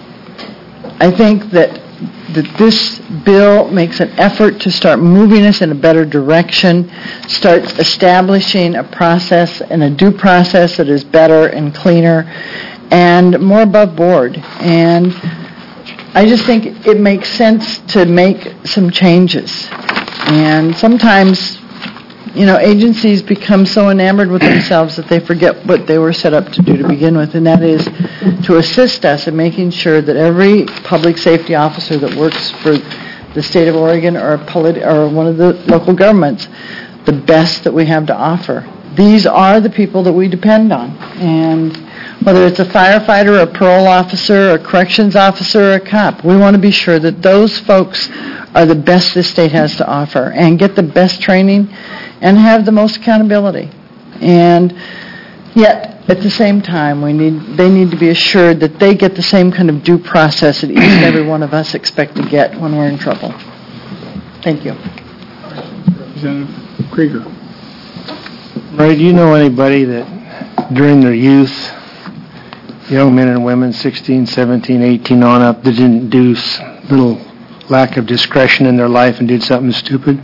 I think that that this bill makes an effort to start moving us in a better direction, starts establishing a process and a due process that is better and cleaner and more above board. And I just think it makes sense to make some changes. And sometimes, you know, agencies become so enamored with themselves that they forget what they were set up to do to begin with, and that is to assist us in making sure that every public safety officer that works for the state of Oregon or, politi- or one of the local governments, the best that we have to offer. These are the people that we depend on. And whether it's a firefighter, a parole officer, a corrections officer, or a cop, we want to be sure that those folks are the best this state has to offer and get the best training and have the most accountability. And yet, at the same time, we need they need to be assured that they get the same kind of due process that each and every one of us expect to get when we're in trouble. Thank you. Representative Krieger. Ray, do you know anybody that during their youth, young men and women, sixteen, seventeen, eighteen on up, that didn't do s- little lack of discretion in their life and did something stupid?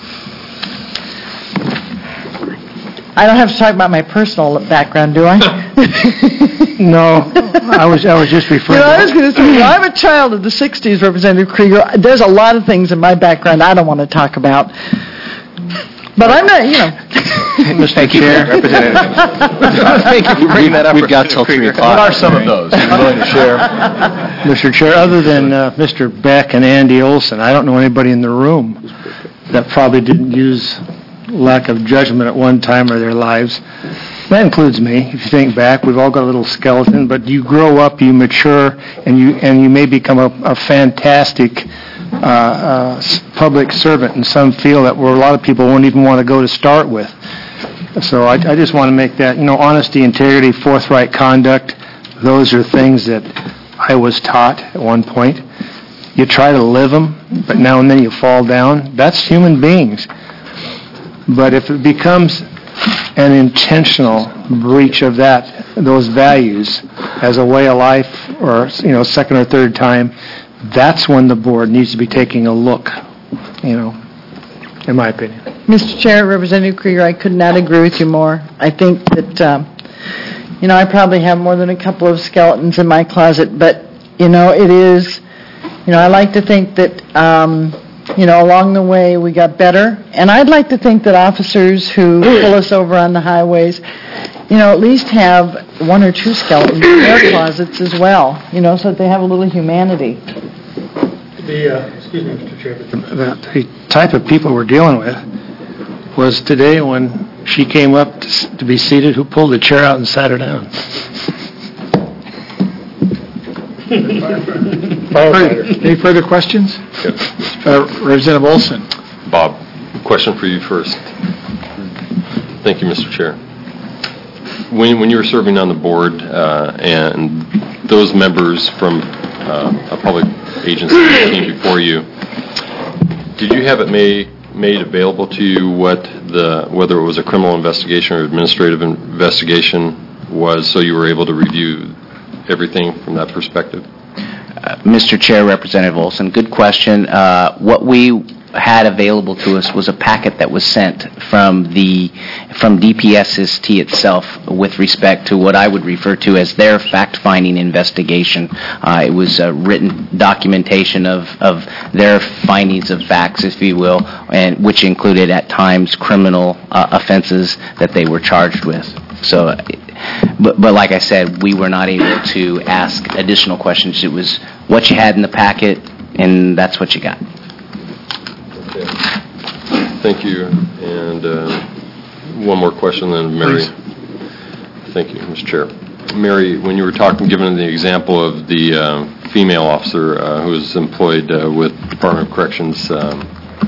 I don't have to talk about my personal background, do I? No, I was I was just You referring know, I was to... going to say, well, I'm a child of the sixties, Representative Krieger. There's a lot of things in my background I don't want to talk about. But I'm not, you know. Mister Chair. Representative. Thank you for bringing that up. We've got till three o'clock. What are some of those? Are you willing to share? Mister Chair, other than uh, Mister Beck and Andy Olson, I don't know anybody in the room that probably didn't use lack of judgment at one time of their lives. That includes me. If you think back, we've all got a little skeleton, but you grow up, you mature, and you and you may become a, a fantastic uh, uh, s- public servant in some field that where a lot of people won't even want to go to start with. So I, I just want to make that, you know, honesty, integrity, forthright conduct, those are things that I was taught at one point. You try to live them, but now and then you fall down. That's human beings. But if it becomes an intentional breach of that, those values as a way of life, or, you know, second or third time, that's when the board needs to be taking a look, you know, in my opinion. Mister Chair, Representative Krieger, I could not agree with you more. I think that, um, you know, I probably have more than a couple of skeletons in my closet, but, you know, it is, you know, I like to think that, um, you know, along the way we got better, and I'd like to think that officers who pull us over on the highways, you know, at least have one or two skeletons in their closets as well, you know, so that they have a little humanity. The, uh, excuse me, Mister Chair, the, the type of people we're dealing with was today when she came up to, s- to be seated, who pulled the chair out and sat her down. Any further questions? Uh, Representative Olson. Bob, question for you first. Thank you, Mister Chair. When, when you were serving on the board uh, and those members from uh, a public agency came before you, did you have it made, made available to you what the, whether it was a criminal investigation or administrative investigation was, so you were able to review everything from that perspective? Uh, Mister Chair, Representative Olson, good question. Uh, What we had available to us was a packet that was sent from the, from D P S S T itself with respect to what I would refer to as their fact-finding investigation. Uh, It was a written documentation of, of their findings of facts, if you will, and which included at times criminal uh, offenses that they were charged with. So, but, but like I said, we were not able to ask additional questions. It was what you had in the packet, and that's what you got. Okay. Thank you. And uh, one more question then, Mary. Please. Thank you, Mister Chair. Mary, when you were talking, giving the example of the uh, female officer uh, who was employed uh, with Department of Corrections, um,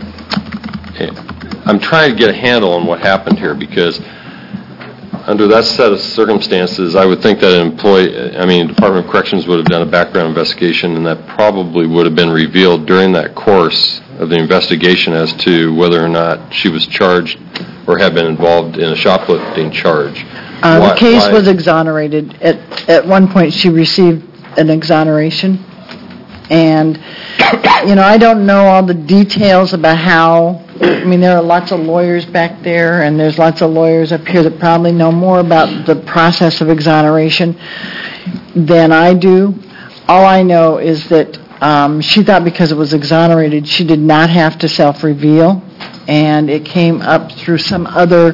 I'm trying to get a handle on what happened here, because under that set of circumstances, I would think that an employee, I mean, Department of Corrections would have done a background investigation, and that probably would have been revealed during that course of the investigation as to whether or not she was charged or had been involved in a shoplifting charge. Uh, Why- The case why- was exonerated. At, at one point, she received an exoneration. And, you know, I don't know all the details about how, I mean, there are lots of lawyers back there, and there's lots of lawyers up here that probably know more about the process of exoneration than I do. All I know is that um, she thought because it was exonerated, she did not have to self-reveal, and it came up through some other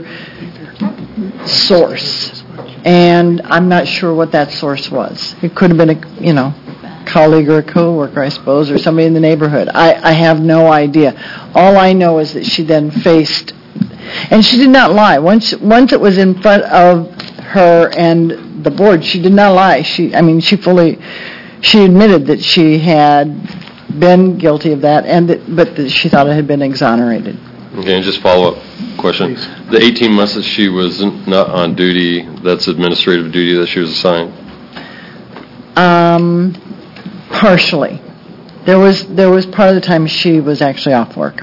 source. And I'm not sure what that source was. It could have been a, you know, colleague or a coworker, I suppose, or somebody in the neighborhood. I, I have no idea. All I know is that she then faced, and she did not lie. Once once it was in front of her and the board, she did not lie. She, I mean, she fully, she admitted that she had been guilty of that, and that, but that she thought it had been exonerated. Okay, and just follow-up question. Please. The eighteen months that she was not on duty, that's administrative duty that she was assigned? Um, partially. There was there was part of the time she was actually off work.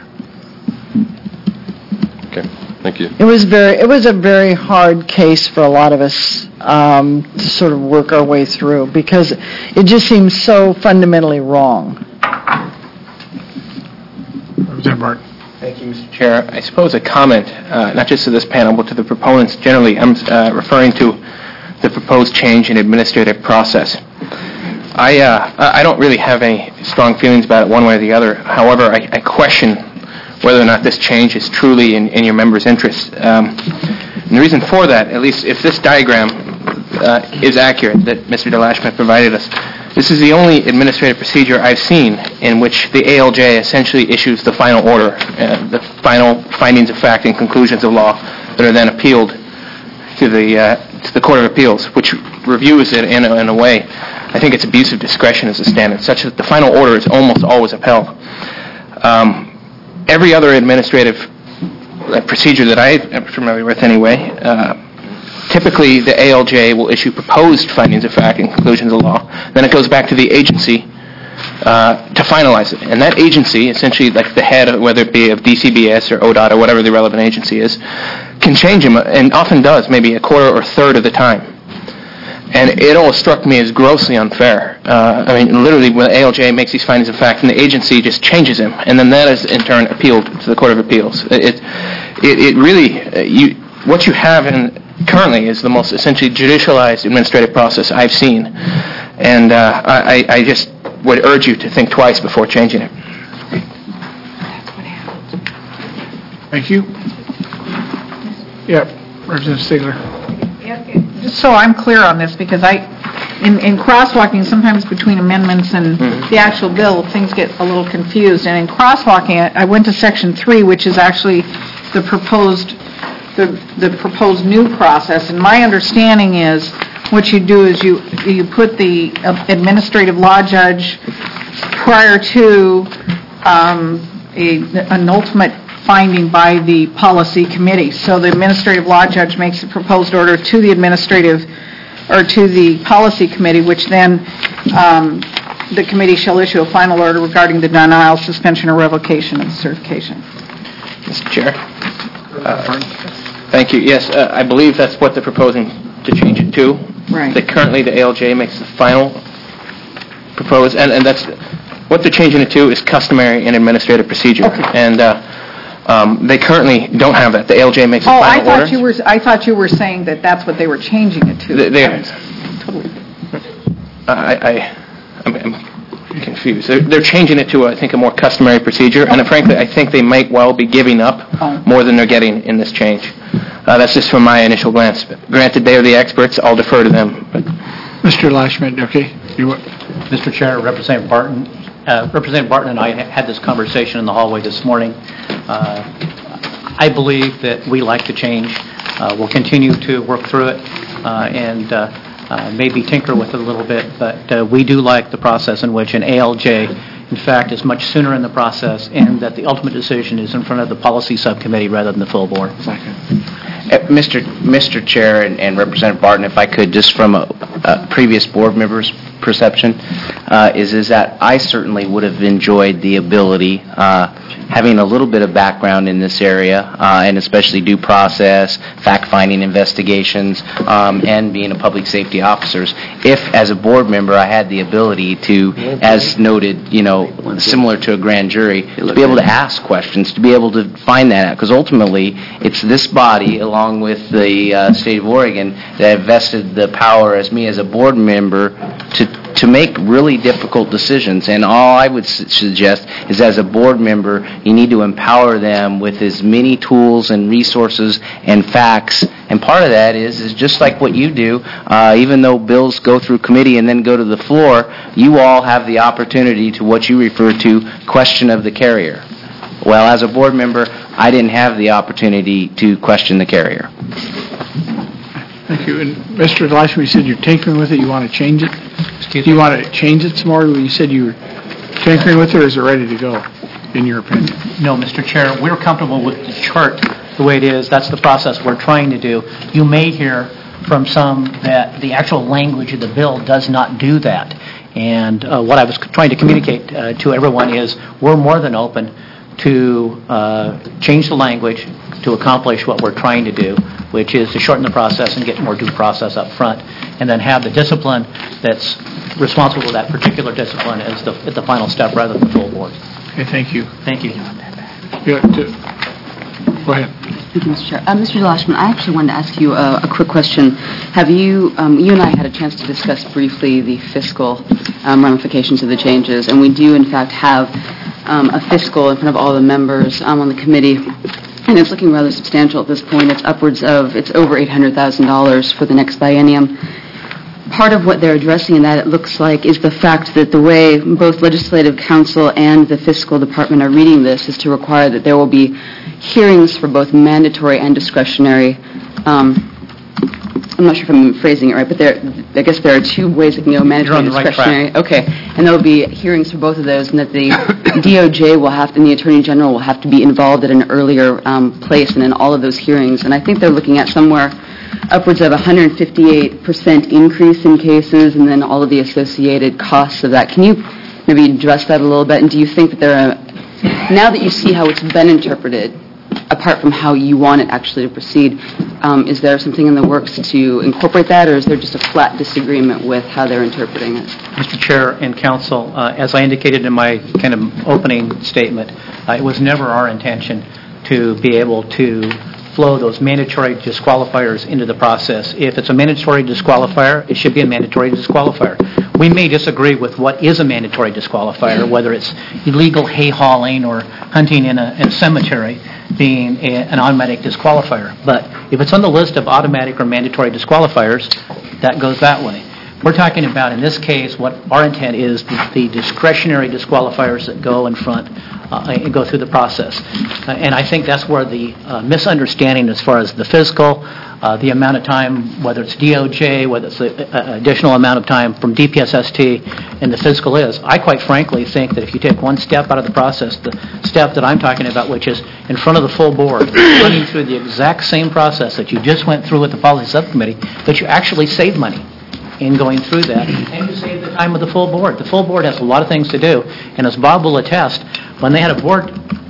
Okay, thank you. It was very it was a very hard case for a lot of us um, to sort of work our way through, because it just seems so fundamentally wrong. Representative Martin. Thank you, Mister Chair. I suppose a comment, uh, not just to this panel, but to the proponents generally. I'm uh, referring to the proposed change in administrative process. I uh, I don't really have any strong feelings about it one way or the other. However, I, I question whether or not this change is truly in, in your members' interest. Um, and the reason for that, at least if this diagram uh, is accurate that Mister DeLashman provided us, this is the only administrative procedure I've seen in which the A L J essentially issues the final order, uh, the final findings of fact and conclusions of law that are then appealed to the uh, to the Court of Appeals, which reviews it in a, in a way. I think it's abuse of discretion as a standard, such that the final order is almost always upheld. Um, every other administrative uh, procedure that I am familiar with anyway, uh, typically the A L J will issue proposed findings of fact and conclusions of law. Then it goes back to the agency uh, to finalize it. And that agency, essentially like the head, of, whether it be of D C B S or O D O T or whatever the relevant agency is, can change them, and often does, maybe a quarter or third of the time. And it all struck me as grossly unfair. Uh, I mean, literally, when the A L J makes these findings of fact, and the agency just changes them, and then that is in turn appealed to the Court of Appeals. It, it, it really, uh, you, what you have in currently is the most essentially judicialized administrative process I've seen, and uh, I, I just would urge you to think twice before changing it. Thank you. Yep, Representative Stigler. Just so I'm clear on this, because I, in, in crosswalking, sometimes between amendments and mm-hmm. the actual bill, things get a little confused. And in crosswalking, I, I went to section three, which is actually the proposed, the, the proposed new process. And my understanding is what you do is you, you put the administrative law judge prior to um, a, an ultimate finding by the policy committee. So the administrative law judge makes a proposed order to the administrative, or to the policy committee, which then um, the committee shall issue a final order regarding the denial, suspension, or revocation of the certification. Mister Chair. Uh, Thank you. Yes, uh, I believe that's what they're proposing to change it to. Right. That currently the A L J makes the final proposed, and, and that's, what they're changing it to is customary and administrative procedure. Okay. And uh, um, they currently don't have that. The A L J makes the Oh, I final thought order. you were, I thought you were saying that that's what they were changing it to. They- they- I was Totally. I, I, I'm, I'm confused. They're, they're changing it to, I think, a more customary procedure, and frankly, I think they might well be giving up Oh. more than they're getting in this change. Uh, that's just from my initial glance. Granted, they are the experts. I'll defer to them. But Mister Leishman, okay? You want- Mister Chair, Representative Barton, uh, Representative Barton and I ha- had this conversation in the hallway this morning. Uh, I believe that we like to change. Uh, We'll continue to work through it uh, and uh, uh, maybe tinker with it a little bit, but uh, we do like the process in which an A L J, in fact, is much sooner in the process, and that the ultimate decision is in front of the policy subcommittee rather than the full board. Uh, Mister Mister Chair and and Representative Barton, if I could, just from a a previous board member's perception, uh, is is that I certainly would have enjoyed the ability, uh, having a little bit of background in this area, uh, and especially due process, fact-finding investigations, um, and being a public safety officer, if, as a board member, I had the ability to, as noted, you know, similar to a grand jury, to be able to ask questions, to be able to find that out, because ultimately, it's this body, along with the uh, state of Oregon, that have vested the power as me as a board member to to make really difficult decisions. And all I would su- suggest is, as a board member, you need to empower them with as many tools and resources and facts. And part of that is, is just like what you do, uh, even though bills go through committee and then go to the floor, you all have the opportunity to what you refer to question of the carrier. Well, as a board member, I didn't have the opportunity to question the carrier. Thank you. And Mister Leishman, you said you're tinkering with it, you want to change it? Excuse Do you want to change it some more? You said you were tinkering with it, or is it ready to go, in your opinion? No, Mister Chair, we're comfortable with the chart the way it is. That's the process we're trying to do. You may hear from some that the actual language of the bill does not do that. And uh, what I was trying to communicate uh, to everyone is we're more than open to uh, change the language to accomplish what we're trying to do, which is to shorten the process and get more due process up front, and then have the discipline that's responsible for that particular discipline as the, at the final step rather than the full board. Okay, thank you. Thank you. Yeah, to- Go ahead. Thank you, Mister Chair. Uh, Mister Leishman, I actually wanted to ask you uh, a quick question. Have you, um, you and I had a chance to discuss briefly the fiscal um, ramifications of the changes, and we do in fact have um, a fiscal in front of all the members um, on the committee, and it's looking rather substantial at this point. It's upwards of, it's over eight hundred thousand dollars for the next biennium. Part of what they're addressing in that, it looks like, is the fact that the way both Legislative Council and the Fiscal Department are reading this is to require that there will be hearings for both mandatory and discretionary. Um, I'm not sure if I'm phrasing it right, but there, I guess there are two ways it can go, mandatory and You're on the right discretionary. track. Okay, and there will be hearings for both of those, and that the D O J will have, and the Attorney General will have to be involved at an earlier um, place and in all of those hearings. And I think they're looking at somewhere upwards of one hundred fifty-eight percent increase in cases, and then all of the associated costs of that. Can you maybe address that a little bit? And do you think that there are, now that you see how it's been interpreted, apart from how you want it actually to proceed, um, is there something in the works to incorporate that, or is there just a flat disagreement with how they're interpreting it? Mister Chair and Council, uh, as I indicated in my kind of opening statement, uh, it was never our intention to be able to flow those mandatory disqualifiers into the process. If it's a mandatory disqualifier, it should be a mandatory disqualifier. We may disagree with what is a mandatory disqualifier, whether it's illegal hay hauling or hunting in a, in a cemetery being a, an automatic disqualifier. But if it's on the list of automatic or mandatory disqualifiers, that goes that way. We're talking about, in this case, what our intent is, the, the discretionary disqualifiers that go in front uh, and go through the process. Uh, and I think that's where the uh, misunderstanding as far as the fiscal, uh, the amount of time, whether it's D O J, whether it's an additional amount of time from D P S S T, and the fiscal is. I quite frankly think that if you take one step out of the process, the step that I'm talking about, which is in front of the full board, running through the exact same process that you just went through with the policy subcommittee, that you actually save money in going through that, and you save the time of the full board. The full board has a lot of things to do, and as Bob will attest, when they had a board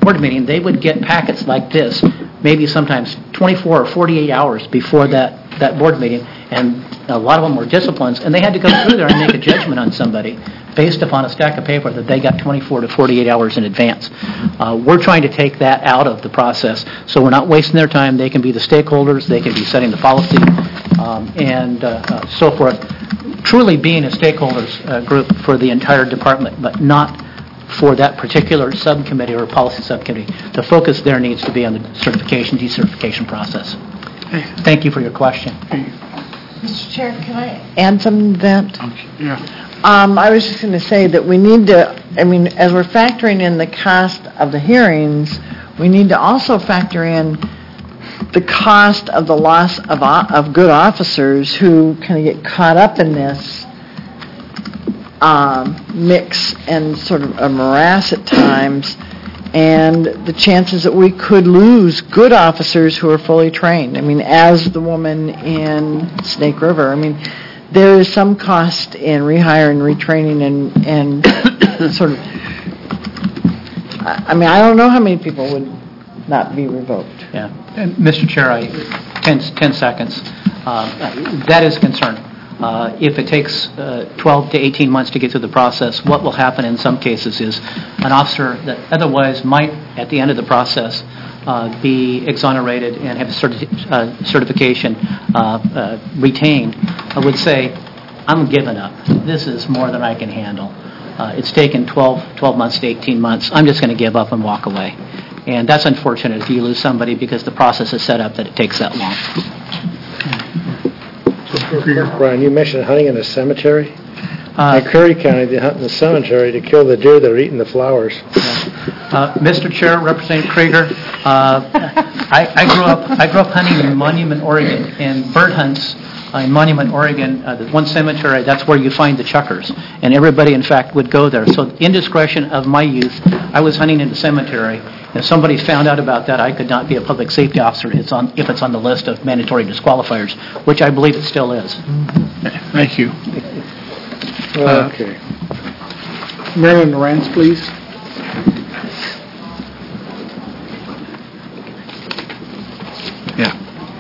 board meeting, they would get packets like this, maybe sometimes twenty-four or forty-eight hours before that, that board meeting, and a lot of them were disciplines, and they had to go through there and make a judgment on somebody based upon a stack of paper that they got twenty-four to forty-eight hours in advance. Uh, we're trying to take that out of the process, so we're not wasting their time. They can be the stakeholders, they can be setting the policy, um, and uh, uh, so forth. Truly being a stakeholders uh, group for the entire department, but not for that particular subcommittee or policy subcommittee. The focus there needs to be on the certification, decertification process. Thank you for your question. Mister Chair, can I add something to that? Yeah. Um, I was just going to say that we need to, I mean, as we're factoring in the cost of the hearings, we need to also factor in the cost of the loss of o- of good officers who kind of get caught up in this um, mix and sort of a morass at times, and the chances that we could lose good officers who are fully trained. I mean, as the woman in Snake River, I mean, there is some cost in rehire and retraining and, and sort of, I I mean, I don't know how many people would not be revoked. Yeah. And Mister Chair, I, ten, ten seconds. Uh, that is a concern. Uh, if it takes uh, twelve to eighteen months to get through the process, what will happen in some cases is an officer that otherwise might, at the end of the process, uh, be exonerated and have a certi- uh, certification uh, uh, retained, I would say, I'm giving up. This is more than I can handle. Uh, it's taken twelve, twelve months to eighteen months. I'm just going to give up and walk away. And that's unfortunate if you lose somebody because the process is set up that it takes that long. Brian, you mentioned hunting in a cemetery. Uh, in Curry County, they hunt in the cemetery to kill the deer that are eating the flowers. Uh, Mister Chair, Representative Krieger, uh, I, I grew up I grew up hunting in Monument, Oregon, and bird hunts uh, in Monument, Oregon. Uh, the one cemetery, that's where you find the chuckers, and everybody, in fact, would go there. So, indiscretion of my youth, I was hunting in the cemetery. If somebody found out about that, I could not be a public safety officer. It's on if it's on the list of mandatory disqualifiers, which I believe it still is. Mm-hmm. Thank you. Okay. Uh, Marilyn Rance, please. Yeah.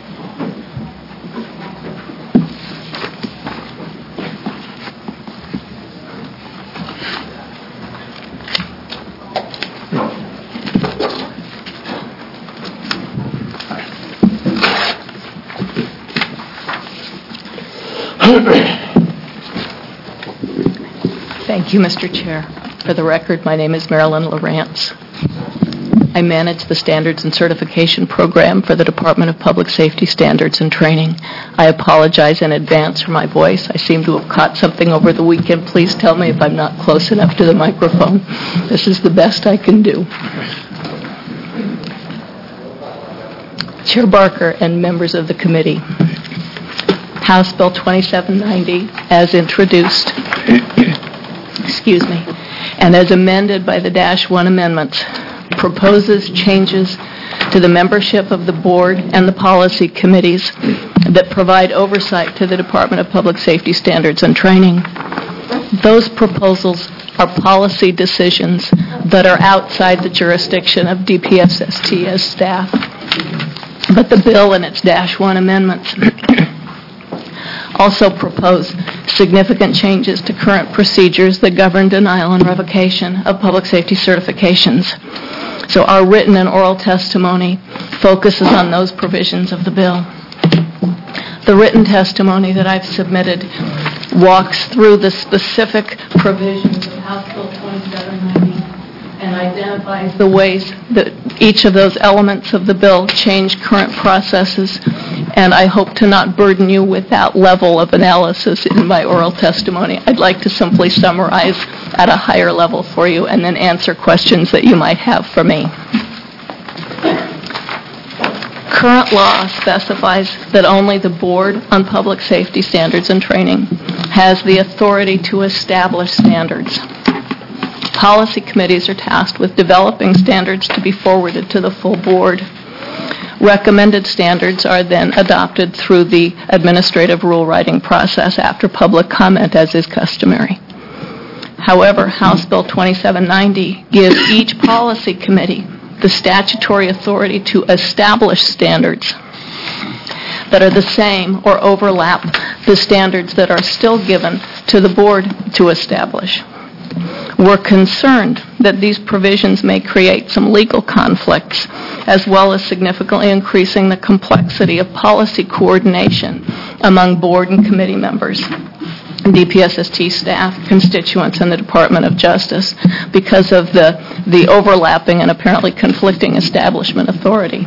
Thank you, Mister Chair. For the record, my name is Marilyn Lawrence. I manage the Standards and Certification Program for the Department of Public Safety Standards and Training. I apologize in advance for my voice. I seem to have caught something over the weekend. Please tell me if I'm not close enough to the microphone. This is the best I can do. Chair Barker and members of the committee, House Bill twenty-seven ninety, as introduced, excuse me, and as amended by the Dash one amendments, proposes changes to the membership of the board and the policy committees that provide oversight to the Department of Public Safety Standards and Training. Those proposals are policy decisions that are outside the jurisdiction of D P S S T as staff, but the bill and its Dash one amendments also propose significant changes to current procedures that govern denial and revocation of public safety certifications. So our written and oral testimony focuses on those provisions of the bill. The written testimony that I've submitted walks through the specific provisions of House Bill twenty-seven ninety and identifies the ways that each of those elements of the bill change current processes, and I hope to not burden you with that level of analysis in my oral testimony. I'd like to simply summarize at a higher level for you and then answer questions that you might have for me. Current law specifies that only the Board on Public Safety Standards and Training has the authority to establish standards. Policy committees are tasked with developing standards to be forwarded to the full board. Recommended standards are then adopted through the administrative rule writing process after public comment, as is customary. However, House Bill twenty-seven ninety gives each policy committee the statutory authority to establish standards that are the same or overlap the standards that are still given to the board to establish. We're concerned that these provisions may create some legal conflicts, as well as significantly increasing the complexity of policy coordination among board and committee members, D P S S T staff, constituents, and the Department of Justice because of the, the overlapping and apparently conflicting establishment authority.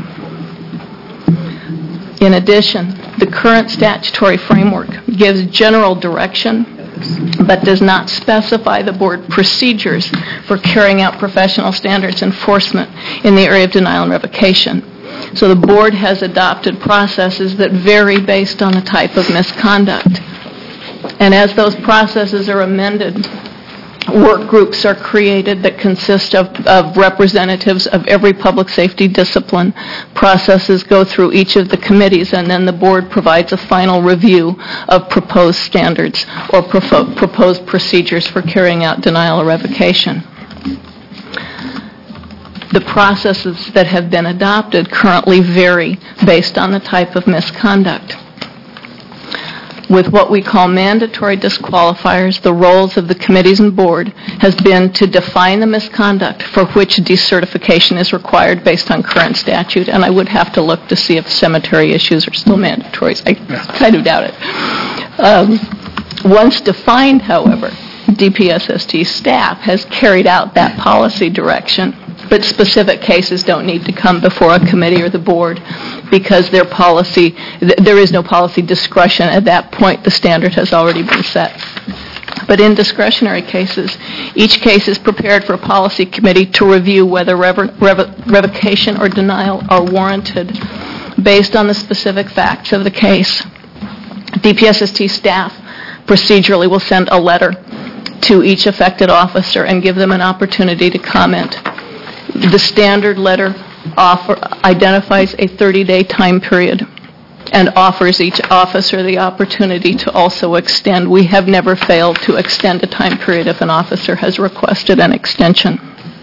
In addition, the current statutory framework gives general direction but does not specify the board procedures for carrying out professional standards enforcement in the area of denial and revocation. So the board has adopted processes that vary based on the type of misconduct. And as those processes are amended, work groups are created that consist of, of representatives of every public safety discipline. Processes go through each of the committees, and then the board provides a final review of proposed standards or profo- proposed procedures for carrying out denial or revocation. The processes that have been adopted currently vary based on the type of misconduct. With what we call mandatory disqualifiers, the roles of the committees and board has been to define the misconduct for which decertification is required based on current statute, and I would have to look to see if cemetery issues are still mandatory. I kind of doubt it. Um, once defined, however, D P S S T staff has carried out that policy direction, but specific cases don't need to come before a committee or the board because their policy, th- there is no policy discretion at that point. The standard has already been set. But in discretionary cases, each case is prepared for a policy committee to review whether rev- rev- revocation or denial are warranted based on the specific facts of the case. D P S S T staff procedurally will send a letter to each affected officer and give them an opportunity to comment. The standard letter offer, identifies a thirty-day time period and offers each officer the opportunity to also extend. We have never failed to extend a time period if an officer has requested an extension.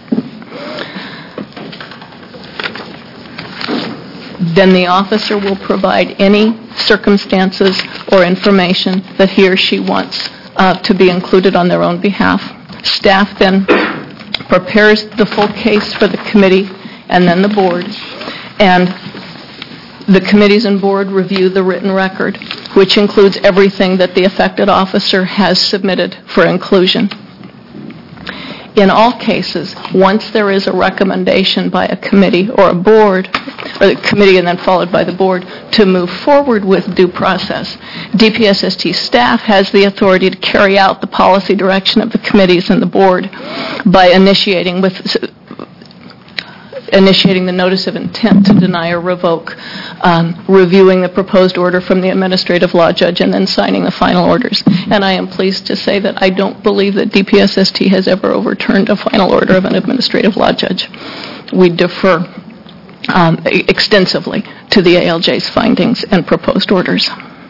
Then the officer will provide any circumstances or information that he or she wants uh, to be included on their own behalf. Staff then prepares the full case for the committee and then the board, and the committees and board review the written record, which includes everything that the affected officer has submitted for inclusion. In all cases, once there is a recommendation by a committee or a board, or the committee and then followed by the board, to move forward with due process, D P S S T staff has the authority to carry out the policy direction of the committees and the board by initiating with initiating the notice of intent to deny or revoke, um, reviewing the proposed order from the administrative law judge, and then signing the final orders. And I am pleased to say that I don't believe that D P S S T has ever overturned a final order of an administrative law judge. We defer um, extensively to the A L J's findings and proposed orders.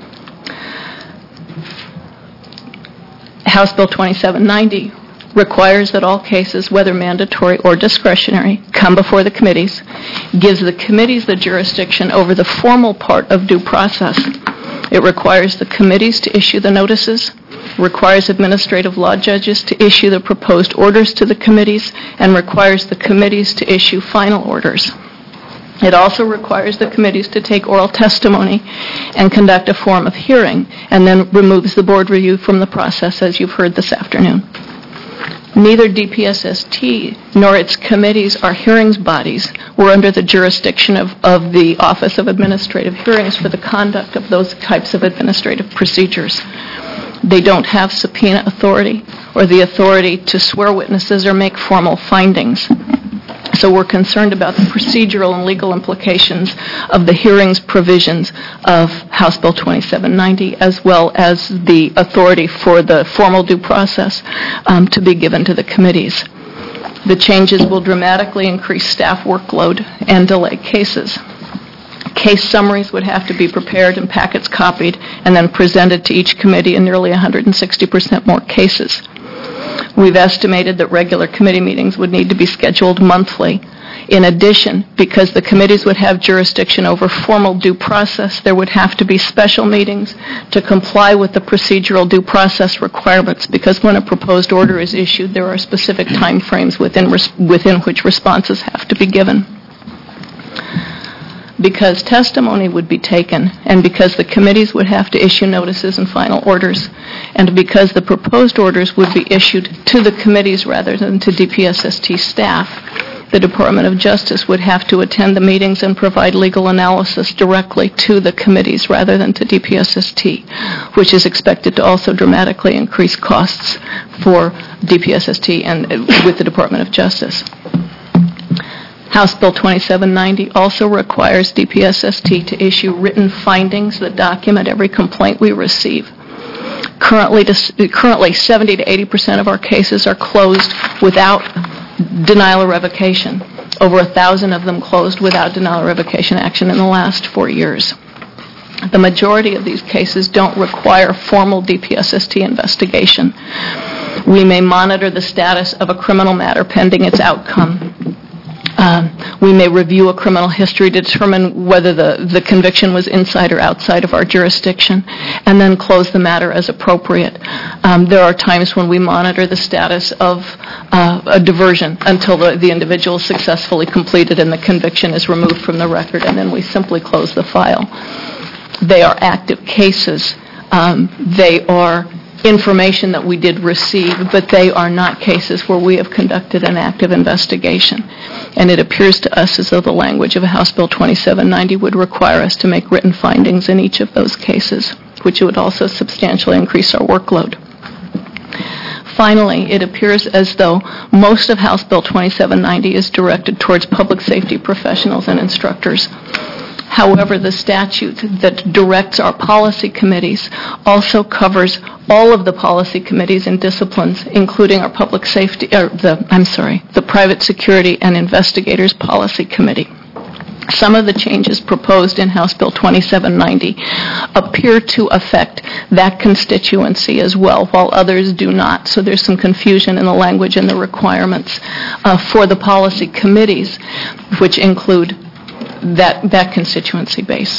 House Bill twenty-seven ninety requires that all cases, whether mandatory or discretionary, come before the committees, gives the committees the jurisdiction over the formal part of due process. It requires the committees to issue the notices, requires administrative law judges to issue the proposed orders to the committees, and requires the committees to issue final orders. It also requires the committees to take oral testimony and conduct a form of hearing, and then removes the board review from the process, as you've heard this afternoon. Neither D P S S T nor its committees or hearings bodies were under the jurisdiction of, of the Office of Administrative Hearings for the conduct of those types of administrative procedures. They don't have subpoena authority or the authority to swear witnesses or make formal findings. So we're concerned about the procedural and legal implications of the hearings provisions of House Bill twenty-seven ninety, as well as the authority for the formal due process um, to be given to the committees. The changes will dramatically increase staff workload and delay cases. Case summaries would have to be prepared and packets copied and then presented to each committee in nearly one hundred sixty percent more cases. We've estimated that regular committee meetings would need to be scheduled monthly. In addition, because the committees would have jurisdiction over formal due process, there would have to be special meetings to comply with the procedural due process requirements, because when a proposed order is issued, there are specific timeframes within, within which responses have to be given. Because testimony would be taken, and because the committees would have to issue notices and final orders, and because the proposed orders would be issued to the committees rather than to D P S S T staff, the Department of Justice would have to attend the meetings and provide legal analysis directly to the committees rather than to D P S S T, which is expected to also dramatically increase costs for D P S S T and with the Department of Justice. House Bill twenty-seven ninety also requires D P S S T to issue written findings that document every complaint we receive. Currently, currently seventy to eighty percent of our cases are closed without denial or revocation. Over a thousand of them closed without denial or revocation action in the last four years. The majority of these cases don't require formal D P S S T investigation. We may monitor the status of a criminal matter pending its outcome. Um, we may review a criminal history to determine whether the, the conviction was inside or outside of our jurisdiction, and then close the matter as appropriate. Um, there are times when we monitor the status of uh, a diversion until the, the individual is successfully completed and the conviction is removed from the record, and then we simply close the file. They are active cases. Um, they are information that we did receive, but they are not cases where we have conducted an active investigation. And it appears to us as though the language of House Bill twenty-seven ninety would require us to make written findings in each of those cases, which would also substantially increase our workload. Finally, it appears as though most of House Bill twenty-seven ninety is directed towards public safety professionals and instructors. However, the statute that directs our policy committees also covers all of the policy committees and disciplines, including our public safety, or the, I'm sorry, the Private Security and Investigators Policy Committee. Some of the changes proposed in House Bill twenty-seven ninety appear to affect that constituency as well, while others do not. So there's some confusion in the language and the requirements uh, for the policy committees, which include that, that constituency base.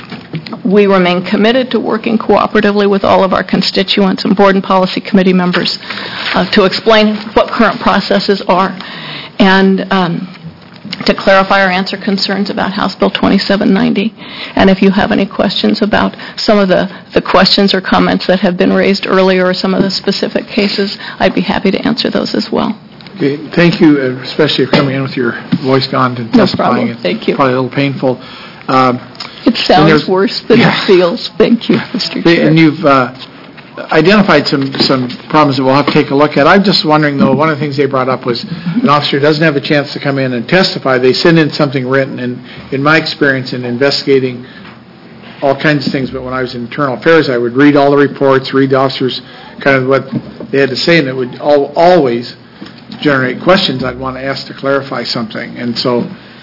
We remain committed to working cooperatively with all of our constituents and board and policy committee members uh, to explain what current processes are and um, to clarify or answer concerns about House Bill twenty-seven ninety. And if you have any questions about some of the, the questions or comments that have been raised earlier or some of the specific cases, I'd be happy to answer those as well. Okay, thank you, uh, especially for coming in with your voice gone and No testifying. problem. Thank you. It's probably a little painful. Um, It sounds worse than it feels. Thank you, Mister Chair. And you've uh, identified some, some problems that we'll have to take a look at. I'm just wondering, though, one of the things they brought up was an officer doesn't have a chance to come in and testify. They send in something written, and in my experience in investigating all kinds of things, but when I was in internal affairs, I would read all the reports, read the officers, kind of what they had to say, and it would al- always generate questions I'd want to ask to clarify something. And so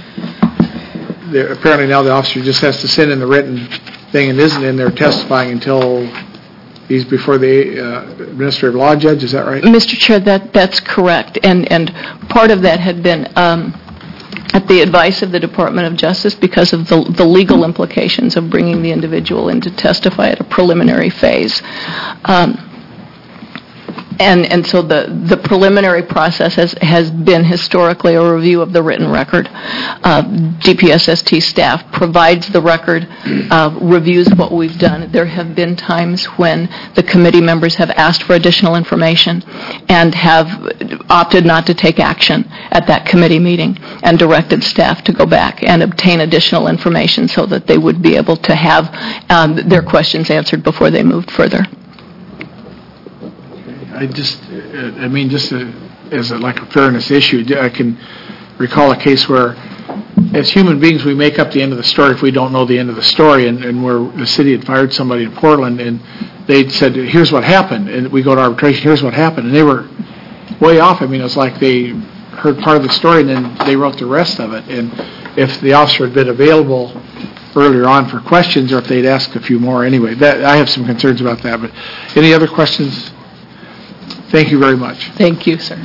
apparently now the officer just has to send in the written thing and isn't in there testifying until he's before the uh, administrative law judge. Is that right? Mister Chair, that, that's correct. And, and part of that had been um, at the advice of the Department of Justice because of the, the legal implications of bringing the individual in to testify at a preliminary phase. Um, And and so the, the preliminary process has, has been historically a review of the written record. Uh, D P S S T staff provides the record, uh, reviews what we've done. There have been times when the committee members have asked for additional information and have opted not to take action at that committee meeting and directed staff to go back and obtain additional information so that they would be able to have um, their questions answered before they moved further. I just, I mean, just a, as a, like a fairness issue, I can recall a case where, as human beings, we make up the end of the story if we don't know the end of the story, and, and where the city had fired somebody in Portland, and they said, here's what happened, and we go to arbitration, here's what happened, and they were way off. I mean, it was like they heard part of the story, and then they wrote the rest of it, and if the officer had been available earlier on for questions, or if they'd asked a few more anyway, that I have some concerns about that, but any other questions? Thank you very much. Thank you, sir.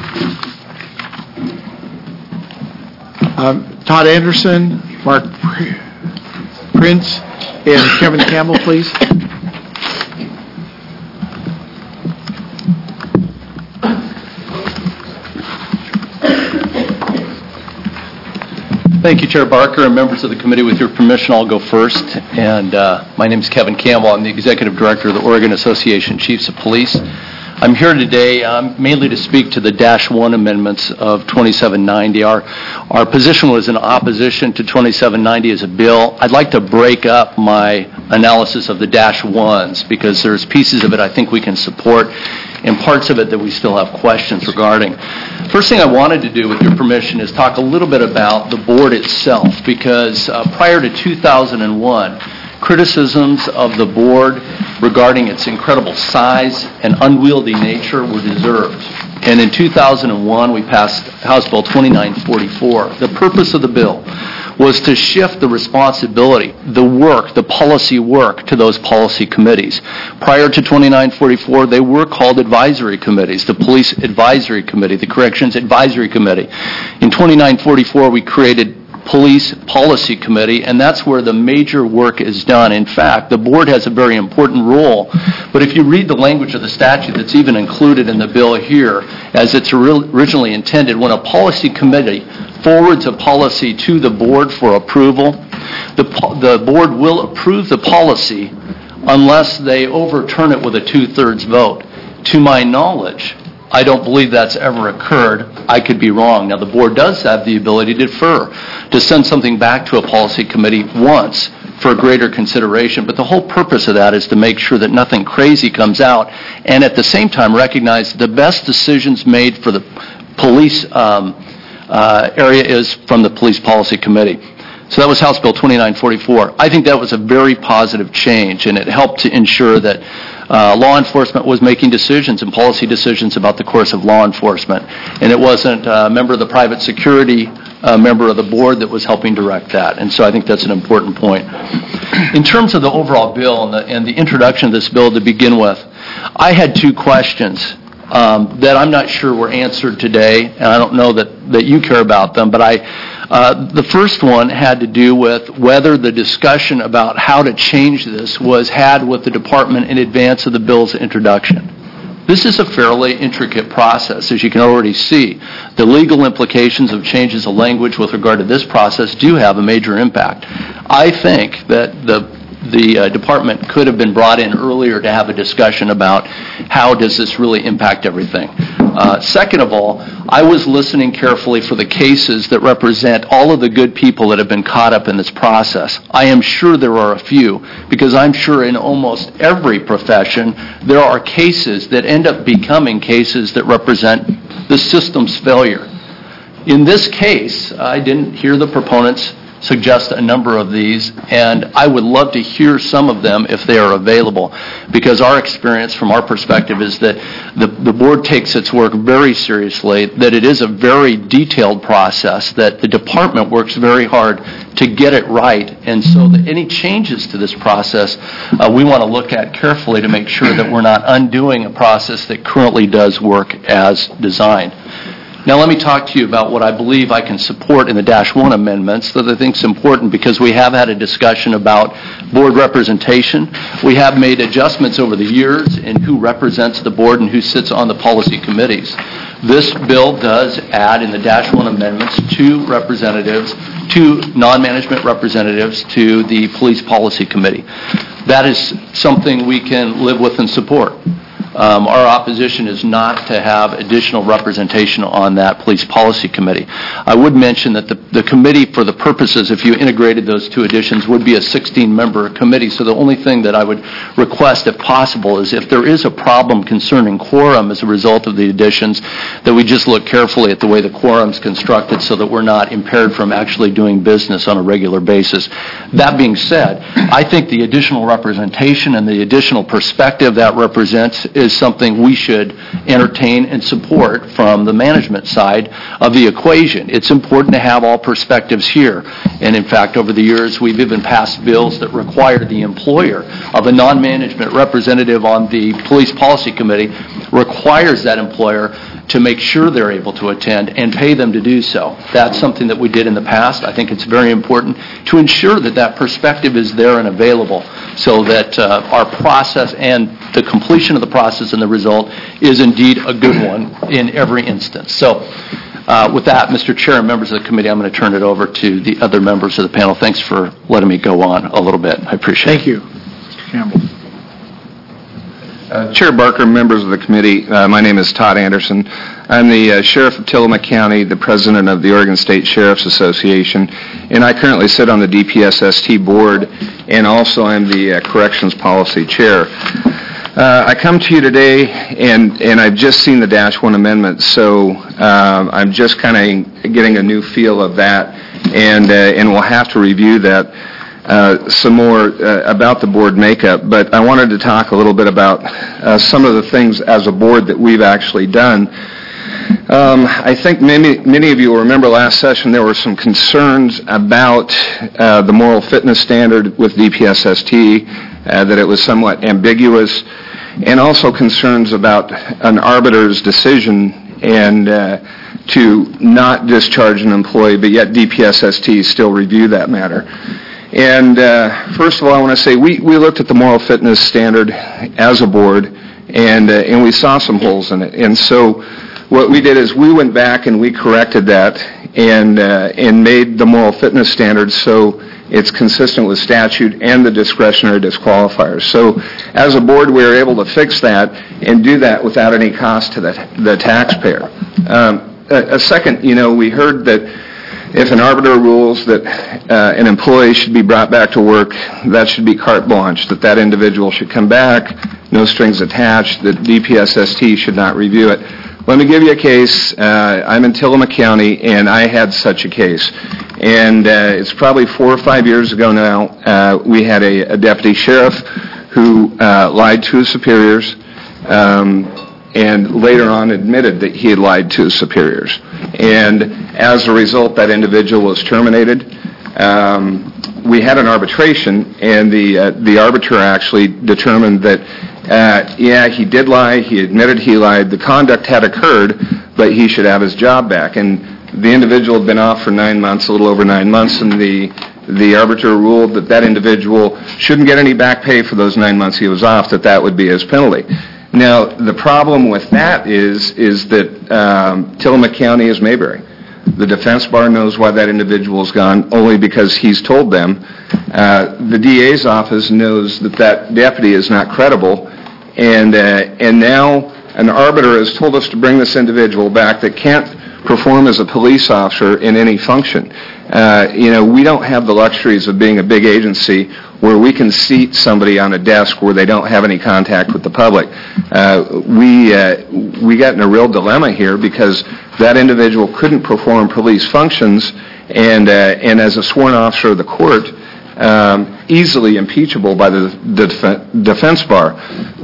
Um, Todd Anderson, Mark Prince, and Kevin Campbell, please. Thank you, Chair Barker, and members of the committee. With your permission, I'll go first. And uh, my name is Kevin Campbell. I'm the Executive Director of the Oregon Association of Chiefs of Police. I'm here today um, mainly to speak to the Dash one amendments of twenty-seven ninety. Our, our position was in opposition to twenty-seven ninety as a bill. I'd like to break up my analysis of the Dash ones because there's pieces of it I think we can support and parts of it that we still have questions regarding. First thing I wanted to do, with your permission, is talk a little bit about the board itself, because uh, prior to two thousand one, criticisms of the board regarding its incredible size and unwieldy nature were deserved. And in two thousand one, we passed House Bill twenty-nine forty-four. The purpose of the bill was to shift the responsibility, the work, the policy work to those policy committees. Prior to twenty-nine forty-four, they were called advisory committees, the Police Advisory Committee, the Corrections Advisory Committee. In twenty-nine forty-four, we created Police Policy Committee, and that's where the major work is done. In fact, the board has a very important role, but if you read the language of the statute that's even included in the bill here, as it's originally intended, when a policy committee forwards a policy to the board for approval, the, the board will approve the policy unless they overturn it with a two-thirds vote. To my knowledge, I don't believe that's ever occurred. I could be wrong. Now, the board does have the ability to defer, to send something back to a policy committee once for greater consideration, but the whole purpose of that is to make sure that nothing crazy comes out, and at the same time recognize the best decisions made for the police um, uh, area is from the Police Policy Committee. So that was House Bill twenty-nine forty-four. I think that was a very positive change, and it helped to ensure that uh, law enforcement was making decisions and policy decisions about the course of law enforcement. And it wasn't a member of the private security uh, member of the board that was helping direct that. And so I think that's an important point. In terms of the overall bill and the, and the introduction of this bill to begin with, I had two questions um, that I'm not sure were answered today, and I don't know that, that you care about them, but I Uh, the first one had to do with whether the discussion about how to change this was had with the department in advance of the bill's introduction. This is a fairly intricate process, as you can already see. The legal implications of changes of language with regard to this process do have a major impact. I think that the the uh, department could have been brought in earlier to have a discussion about how does this really impact everything. Uh, second of all, I was listening carefully for the cases that represent all of the good people that have been caught up in this process. I am sure there are a few, because I'm sure in almost every profession there are cases that end up becoming cases that represent the system's failure. In this case, I didn't hear the proponents suggest a number of these, and I would love to hear some of them if they are available, because our experience from our perspective is that the, the board takes its work very seriously, that it is a very detailed process, that the department works very hard to get it right, and so that any changes to this process uh, we want to look at carefully to make sure that we're not undoing a process that currently does work as designed. Now let me talk to you about what I believe I can support in the Dash one amendments that I think is important, because we have had a discussion about board representation. We have made adjustments over the years in who represents the board and who sits on the policy committees. This bill does add in the Dash one amendments two representatives, two non-management representatives to the Police Policy Committee. That is something we can live with and support. Um, our opposition is not to have additional representation on that Police Policy Committee. I would mention that the, the committee, for the purposes, if you integrated those two additions, would be a sixteen-member committee. So the only thing that I would request, if possible, is if there is a problem concerning quorum as a result of the additions, that we just look carefully at the way the quorum is constructed so that we're not impaired from actually doing business on a regular basis. That being said, I think the additional representation and the additional perspective that represents is something we should entertain and support from the management side of the equation. It's important to have all perspectives here. And in fact, over the years, we've even passed bills that require the employer of a non-management representative on the Police Policy Committee requires that employer to make sure they're able to attend and pay them to do so. That's something that we did in the past. I think it's very important to ensure that that perspective is there and available so that uh, our process and the completion of the process and the result is indeed a good one in every instance. So uh, with that, Mister Chair and members of the committee, I'm going to turn it over to the other members of the panel. Thanks for letting me go on a little bit. I appreciate it. Thank you, Mister Campbell. Uh, Chair Barker, members of the committee, uh, my name is Todd Anderson. I'm the uh, Sheriff of Tillamook County, the President of the Oregon State Sheriff's Association, and I currently sit on the D P S S T board, and also I'm the uh, Corrections Policy Chair. Uh, I come to you today, and, and I've just seen the Dash one amendment, so uh, I'm just kind of getting a new feel of that, and, uh, and we'll have to review that. Uh, some more uh, about the board makeup, but I wanted to talk a little bit about uh, some of the things as a board that we've actually done. Um, I think many, many of you will remember last session there were some concerns about uh, the moral fitness standard with D P S S T, uh, that it was somewhat ambiguous, and also concerns about an arbiter's decision and uh, to not discharge an employee, but yet D P S S T still review that matter. And uh, first of all, I want to say we, we looked at the moral fitness standard as a board, and uh, and we saw some holes in it. And so what we did is we went back and we corrected that and uh, and made the moral fitness standard so it's consistent with statute and the discretionary disqualifiers. So as a board, we were able to fix that and do that without any cost to the, the taxpayer. Um, a, a second, you know, we heard that if an arbiter rules that uh, an employee should be brought back to work, that should be carte blanche, that that individual should come back, no strings attached, that D P S S T should not review it. Let me give you a case. Uh, I'm in Tillamook County, and I had such a case. And uh, it's probably four or five years ago now. Uh, we had a, a deputy sheriff who uh, lied to his superiors, um, and later on admitted that he had lied to his superiors. And as a result, that individual was terminated. Um, we had an arbitration, and the uh, the arbiter actually determined that, uh, yeah, he did lie, he admitted he lied, the conduct had occurred, but he should have his job back. And the individual had been off for nine months, a little over nine months, and the the arbiter ruled that that individual shouldn't get any back pay for those nine months he was off, that that would be his penalty. Now, the problem with that is is that um, Tillamook County is Mayberry. The defense bar knows why that individual's gone, only because he's told them. Uh, the D A's office knows that that deputy is not credible, and uh, and now an arbiter has told us to bring this individual back that can't perform as a police officer in any function. Uh, you know, we don't have the luxuries of being a big agency where we can seat somebody on a desk where they don't have any contact with the public. Uh, we uh, we got in a real dilemma here because that individual couldn't perform police functions, and uh, and as a sworn officer of the court, um, easily impeachable by the, the def- defense bar.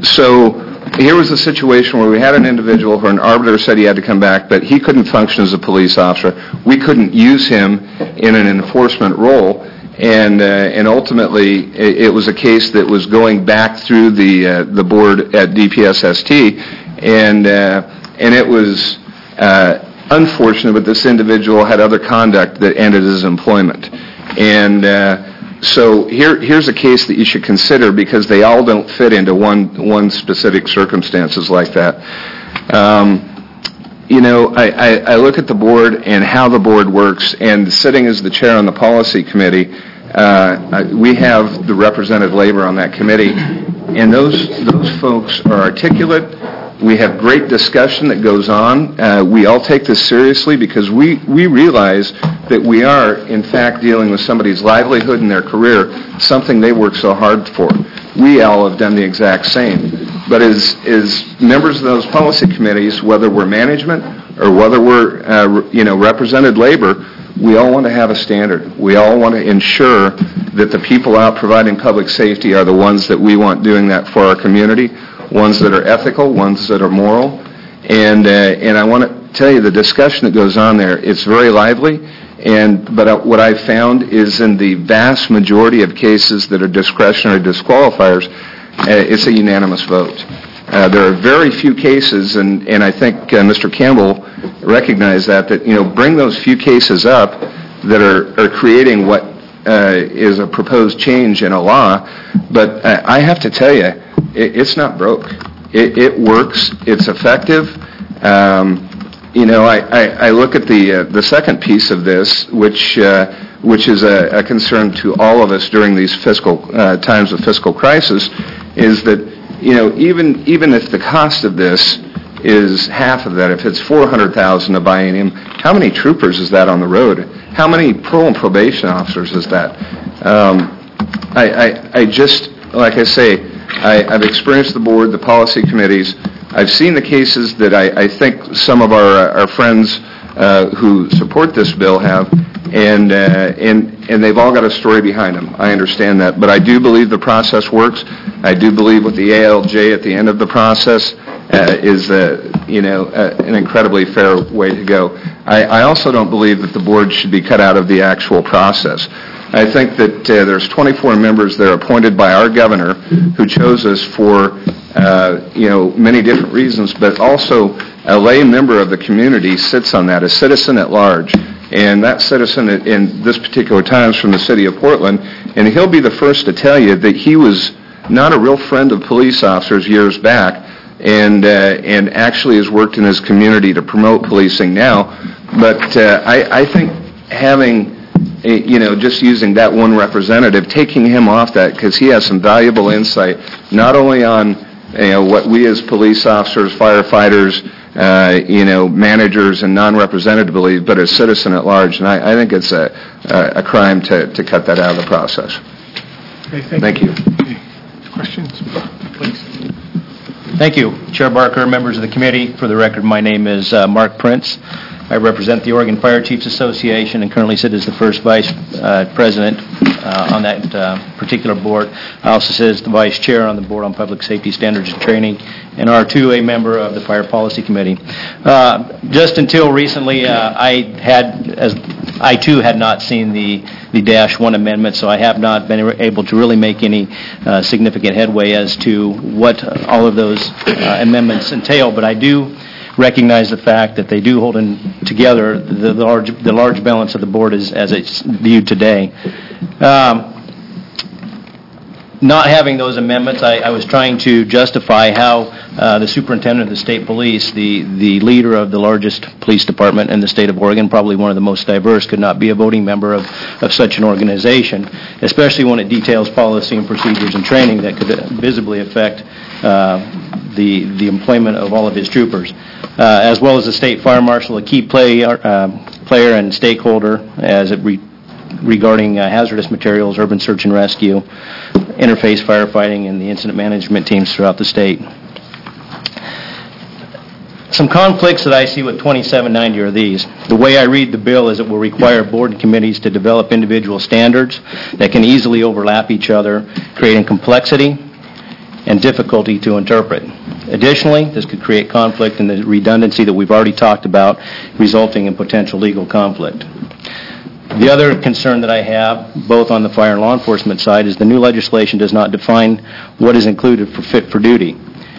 So here was a situation where we had an individual who an arbiter said he had to come back, but he couldn't function as a police officer. We couldn't use him in an enforcement role. And uh, and ultimately, it, it was a case that was going back through the uh, the board at D P S S T, and uh, and it was uh, unfortunate, but this individual had other conduct that ended his employment. And uh, so here here's a case that you should consider because they all don't fit into one one specific circumstances like that. Um, You know, I, I, I look at the board and how the board works, and sitting as the chair on the policy committee, uh, we have the represented labor on that committee, and those those folks are articulate. We have great discussion that goes on. Uh, we all take this seriously because we, we realize that we are, in fact, dealing with somebody's livelihood and their career, something they work so hard for. We all have done the exact same. But as, as members of those policy committees, whether we're management or whether we're, uh, you know, represented labor, we all want to have a standard. We all want to ensure that the people out providing public safety are the ones that we want doing that for our community. ones that are ethical, ones that are moral. And, uh, and I want to tell you, the discussion that goes on there, it's very lively. And, but uh, what I've found is in the vast majority of cases that are discretionary disqualifiers, uh, it's a unanimous vote. Uh, there are very few cases, and, and I think uh, Mister Campbell recognized that, that, you know, bring those few cases up that are, are creating what uh, is a proposed change in a law. But uh, I have to tell you, it, it's not broke. It, it works. It's effective. Um, You know, I, I, I look at the uh, the second piece of this, which uh, which is a, a concern to all of us during these fiscal uh, times of fiscal crisis, is that, you know, even even if the cost of this is half of that, if it's four hundred thousand dollars a biennium, how many troopers is that on the road? How many parole and probation officers is that? Um, I, I I just, like I say, I, I've experienced the board, the policy committees. I've seen the cases that I, I think some of our our friends uh, who support this bill have, and uh, and and they've all got a story behind them. I understand that, but I do believe the process works. I do believe with the A L J at the end of the process uh, is uh, you know uh, an incredibly fair way to go. I, I also don't believe that the board should be cut out of the actual process. I think that uh, there's twenty-four members that are appointed by our governor who chose us for, uh, you know, many different reasons, but also a lay member of the community sits on that, a citizen at large. And that citizen in, in this particular time is from the city of Portland, and he'll be the first to tell you that he was not a real friend of police officers years back, and uh, and actually has worked in his community to promote policing now. But uh, I, I think having you know, just using that one representative, taking him off that, because he has some valuable insight, not only on, you know, what we as police officers, firefighters, uh, you know, managers and non-representative believe, but as citizen at large. And I, I think it's a, a, a crime to, to cut that out of the process. Okay, thank, thank you. you. Okay. Questions? Please. Thank you, Chair Barker, members of the committee. For the record, my name is uh, Mark Prince. I represent the Oregon Fire Chiefs Association and currently sit as the first vice uh, president uh, on that uh, particular board. I also sit as the vice chair on the Board on Public Safety Standards and Training, and are too a member of the Fire Policy Committee. Uh, just until recently, uh, I had, as I too had not seen the the Dash one amendment, so I have not been able to really make any uh, significant headway as to what all of those uh, amendments entail. But I do recognize the fact that they do hold in together the, the large the large balance of the board is, as it's viewed today. Um, not having those amendments, I, I was trying to justify how uh, the superintendent of the state police, the, the leader of the largest police department in the state of Oregon, probably one of the most diverse, could not be a voting member of, of such an organization, especially when it details policy and procedures and training that could visibly affect uh, the, the employment of all of his troopers. Uh, as well as the state fire marshal, a key play, uh, player and stakeholder as it re- regarding uh, hazardous materials, urban search and rescue, interface firefighting, and the incident management teams throughout the state. Some conflicts that I see with twenty-seven ninety are these. The way I read the bill is it will require board and committees to develop individual standards that can easily overlap each other, creating complexity and difficulty to interpret. Additionally, this could create conflict and the redundancy that we've already talked about, resulting in potential legal conflict. The other concern that I have, both on the fire and law enforcement side, is the new legislation does not define what is included for fit for duty.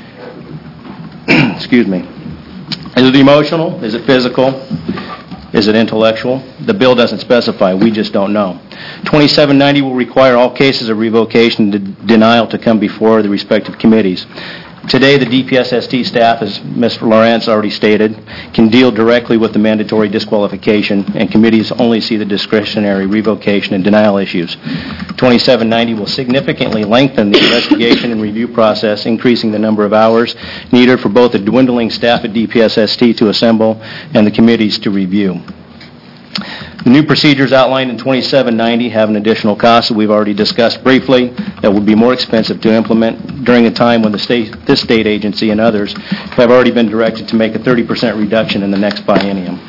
Excuse me. Is it emotional? Is it physical? Is it intellectual? The bill doesn't specify. We just don't know. twenty-seven ninety will require all cases of revocation and denial to come before the respective committees. Today, the D P S S T staff, as Mister Lawrence already stated, can deal directly with the mandatory disqualification, and committees only see the discretionary revocation and denial issues. twenty-seven ninety will significantly lengthen the investigation and review process, increasing the number of hours needed for both the dwindling staff at D P S S T to assemble and the committees to review. The new procedures outlined in twenty-seven ninety have an additional cost that we've already discussed briefly that would be more expensive to implement during a time when the state, this state agency and others have already been directed to make a thirty percent reduction in the next biennium.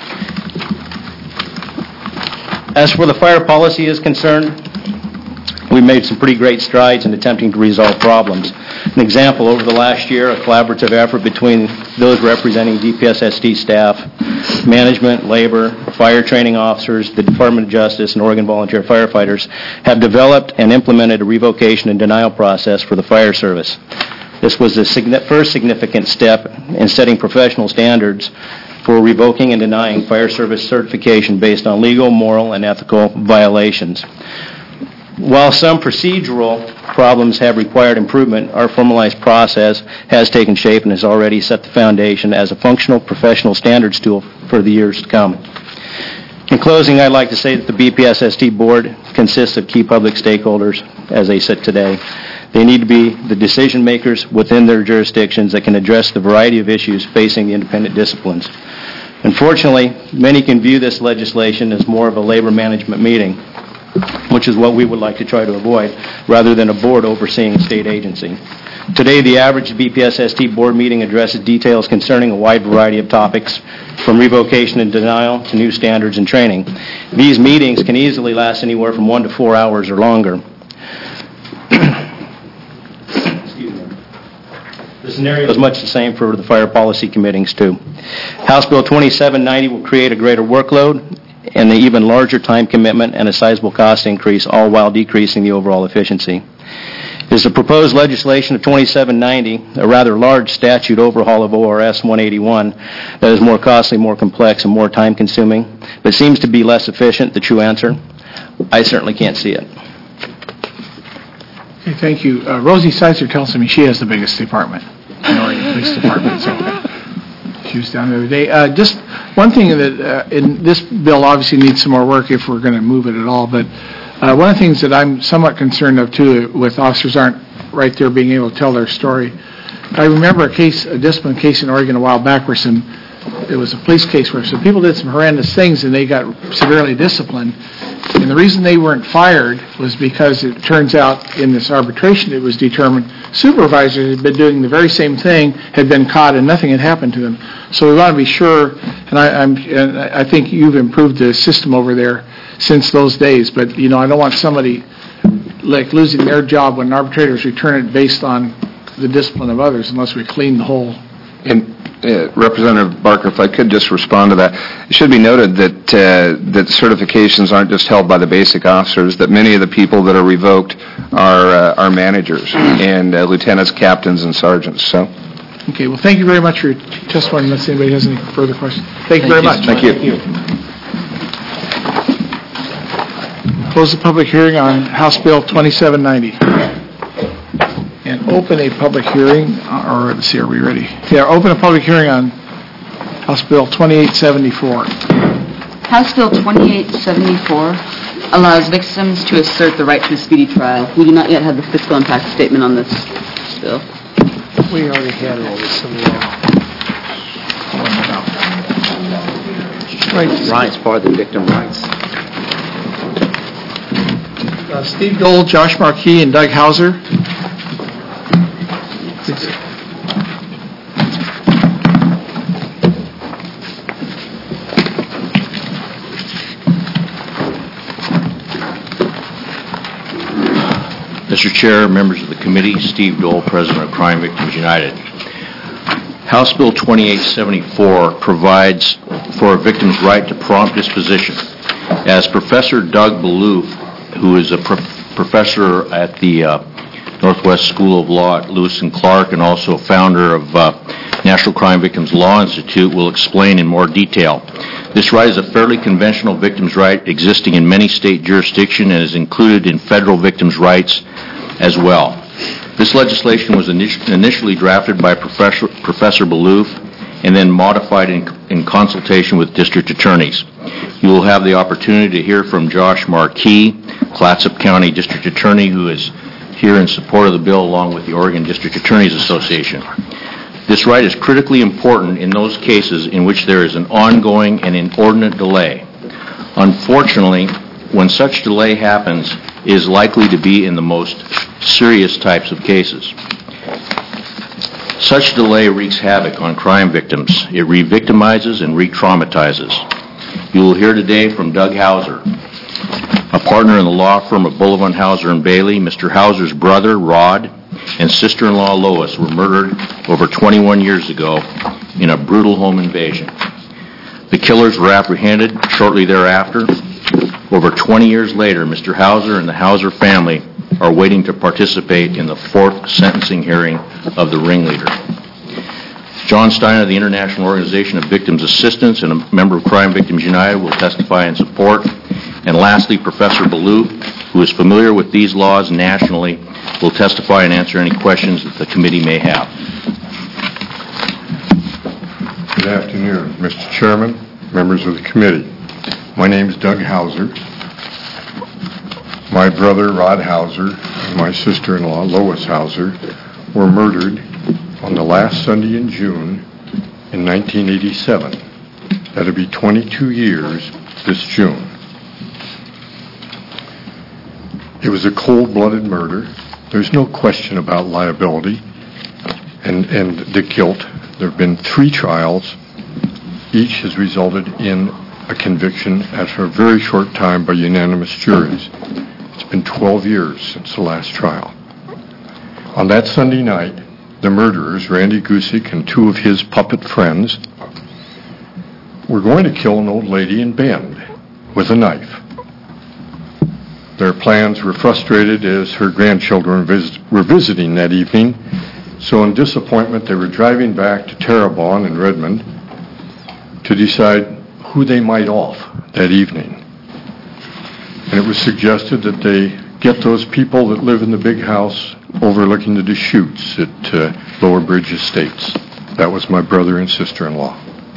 As for the fire policy is concerned, We made some pretty great strides in attempting to resolve problems. An example, over the last year, a collaborative effort between those representing D P S S T staff, management, labor, fire training officers, the Department of Justice, and Oregon Volunteer Firefighters have developed and implemented a revocation and denial process for the fire service. This was the signi- first significant step in setting professional standards for revoking and denying fire service certification based on legal, moral, and ethical violations. While some procedural problems have required improvement, our formalized process has taken shape and has already set the foundation as a functional professional standards tool for the years to come. In closing, I'd like to say that the B P S S T Board consists of key public stakeholders as they sit today. They need to be the decision makers within their jurisdictions that can address the variety of issues facing the independent disciplines. Unfortunately, many can view this legislation as more of a labor management meeting, which is what we would like to try to avoid, rather than a board overseeing a state agency. Today, the average B P S S T board meeting addresses details concerning a wide variety of topics, from revocation and denial to new standards and training. These meetings can easily last anywhere from one to four hours or longer. The scenario is much the same for the fire policy committees, too. House Bill twenty-seven ninety will create a greater workload and an even larger time commitment and a sizable cost increase, all while decreasing the overall efficiency. It is the proposed legislation of twenty-seven ninety, a rather large statute overhaul of O R S one eighty-one, that is more costly, more complex, and more time-consuming, but seems to be less efficient, the true answer? I certainly can't see it. Okay, thank you. Uh, Rosie Seitzer tells me she has the biggest department in Oregon Police Department. So she was down the other day. Uh, just one thing that uh, in this bill obviously needs some more work if we're going to move it at all. But uh, one of the things that I'm somewhat concerned of too, with officers aren't right there being able to tell their story. I remember a case, a discipline case in Oregon a while back where some, it was a police case where some people did some horrendous things and they got severely disciplined. And the reason they weren't fired was because it turns out in this arbitration it was determined supervisors had been doing the very same thing, had been caught, and nothing had happened to them. So we want to be sure, and I, I'm, and I think you've improved the system over there since those days, but, you know, I don't want somebody like losing their job when arbitrators return it based on the discipline of others unless we clean the whole. And uh, Representative Barker, if I could just respond to that. It should be noted that uh, that certifications aren't just held by the basic officers, that many of the people that are revoked are uh, are managers and uh, lieutenants, captains, and sergeants. So. Okay, well, thank you very much for your testimony, unless anybody has any further questions. Thank you very much. Thank you. Thank you. Close the public hearing on House Bill twenty-seven ninety. And open a public hearing, or let's see, are we ready? Yeah, open a public hearing on House Bill twenty-eight seventy-four. House Bill twenty-eight seventy-four allows victims to assert the right to a speedy trial. We do not yet have the fiscal impact statement on this bill. We already had all this. Rights, part of the victim rights. Uh, Steve Dole, Josh Markey, and Doug Hauser. Mister Chair, members of the committee, Steve Dole, President of Crime Victims United. House Bill twenty-eight seventy-four provides for a victim's right to prompt disposition. As Professor Doug Balloof, who is a pro- professor at the uh, Northwest School of Law at Lewis and Clark and also founder of uh, National Crime Victims Law Institute, will explain in more detail. This right is a fairly conventional victim's right existing in many state jurisdictions and is included in federal victims' rights as well. This legislation was init- initially drafted by Professor, Professor Balloof and then modified in, in consultation with district attorneys. You will have the opportunity to hear from Josh Markey, Clatsop County District Attorney, who is here in support of the bill along with the Oregon District Attorneys Association. This right is critically important in those cases in which there is an ongoing and inordinate delay. Unfortunately, when such delay happens, it is likely to be in the most serious types of cases. Such delay wreaks havoc on crime victims. It re-victimizes and re-traumatizes. You will hear today from Doug Hauser, a partner in the law firm of Bullivant, Hauser and Bailey. Mister Hauser's brother, Rod, and sister-in-law, Lois, were murdered over twenty-one years ago in a brutal home invasion. The killers were apprehended shortly thereafter. Over twenty years later, Mister Hauser and the Hauser family are waiting to participate in the fourth sentencing hearing of the ringleader. John Stein of the International Organization of Victims Assistance and a member of Crime Victims United will testify in support. And lastly, Professor Ballou, who is familiar with these laws nationally, will testify and answer any questions that the committee may have. Good afternoon, Mister Chairman, members of the committee. My name is Doug Hauser. My brother, Rod Hauser, and my sister-in-law, Lois Hauser, were murdered on the last Sunday in June in nineteen eighty-seven. That'll be twenty-two years this June. It was a cold-blooded murder. There's no question about liability and, and the guilt. There have been three trials. Each has resulted in a conviction after a very short time by unanimous juries. It's been twelve years since the last trial. On that Sunday night, the murderers, Randy Gusick and two of his puppet friends, were going to kill an old lady in Bend with a knife. Their plans were frustrated as her grandchildren vis- were visiting that evening, so in disappointment they were driving back to Terrebonne in Redmond to decide who they might off that evening. And it was suggested that they get those people that live in the big house overlooking the Deschutes at uh, Lower Bridge Estates. That was my brother and sister-in-law.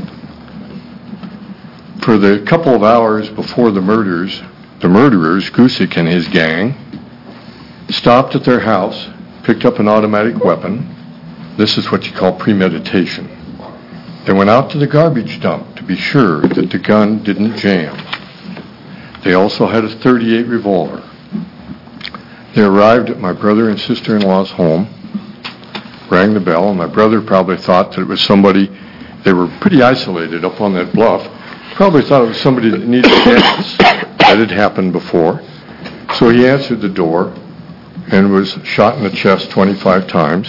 For the couple of hours before the murders, the murderers, Gusick and his gang, stopped at their house, picked up an automatic weapon. This is what you call premeditation. They went out to the garbage dump to be sure that the gun didn't jam. They also had a thirty-eight revolver. They arrived at my brother and sister-in-law's home, rang the bell, and my brother probably thought that it was somebody, they were pretty isolated up on that bluff, probably thought it was somebody that needed gas. That had happened before. So he answered the door and was shot in the chest twenty-five times.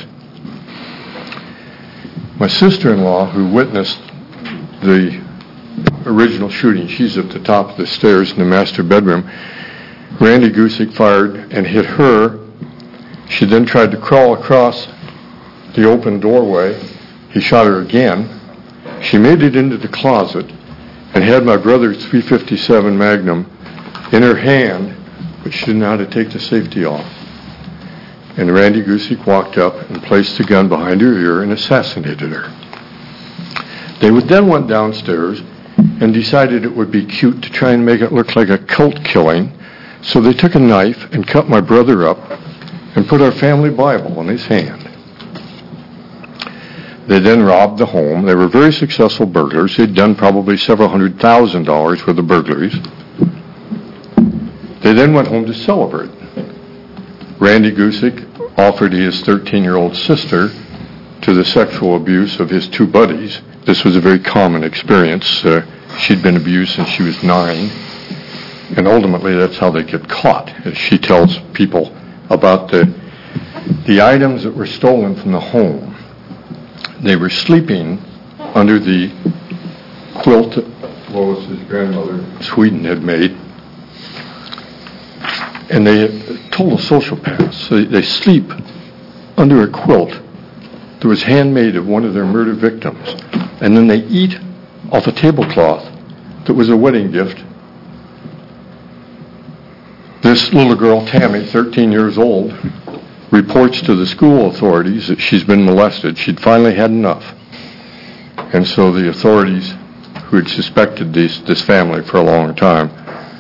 My sister-in-law, who witnessed the original shooting, she's at the top of the stairs in the master bedroom. Randy Gusick fired and hit her. She then tried to crawl across the open doorway. He shot her again. She made it into the closet and had my brother's three fifty-seven Magnum in her hand, but she didn't know how to take the safety off. And Randy Gusick walked up and placed the gun behind her ear and assassinated her. They would then went downstairs and decided it would be cute to try and make it look like a cult killing, so they took a knife and cut my brother up and put our family Bible in his hand. They then robbed the home. They were very successful burglars. They'd done probably several hundred thousand dollars worth of burglaries. They then went home to celebrate. Randy Gusick offered his thirteen-year-old sister to the sexual abuse of his two buddies. This was a very common experience. Uh, she'd been abused since she was nine. And ultimately, that's how they get caught, as she tells people about the, the items that were stolen from the home. They were sleeping under the quilt that Lois's grandmother in Sweden had made. And they told the sociopaths, so they sleep under a quilt that was handmade of one of their murder victims. And then they eat off a tablecloth that was a wedding gift. This little girl, Tammy, thirteen years old, reports to the school authorities that she's been molested. She'd finally had enough. And so the authorities, who had suspected this, this family for a long time,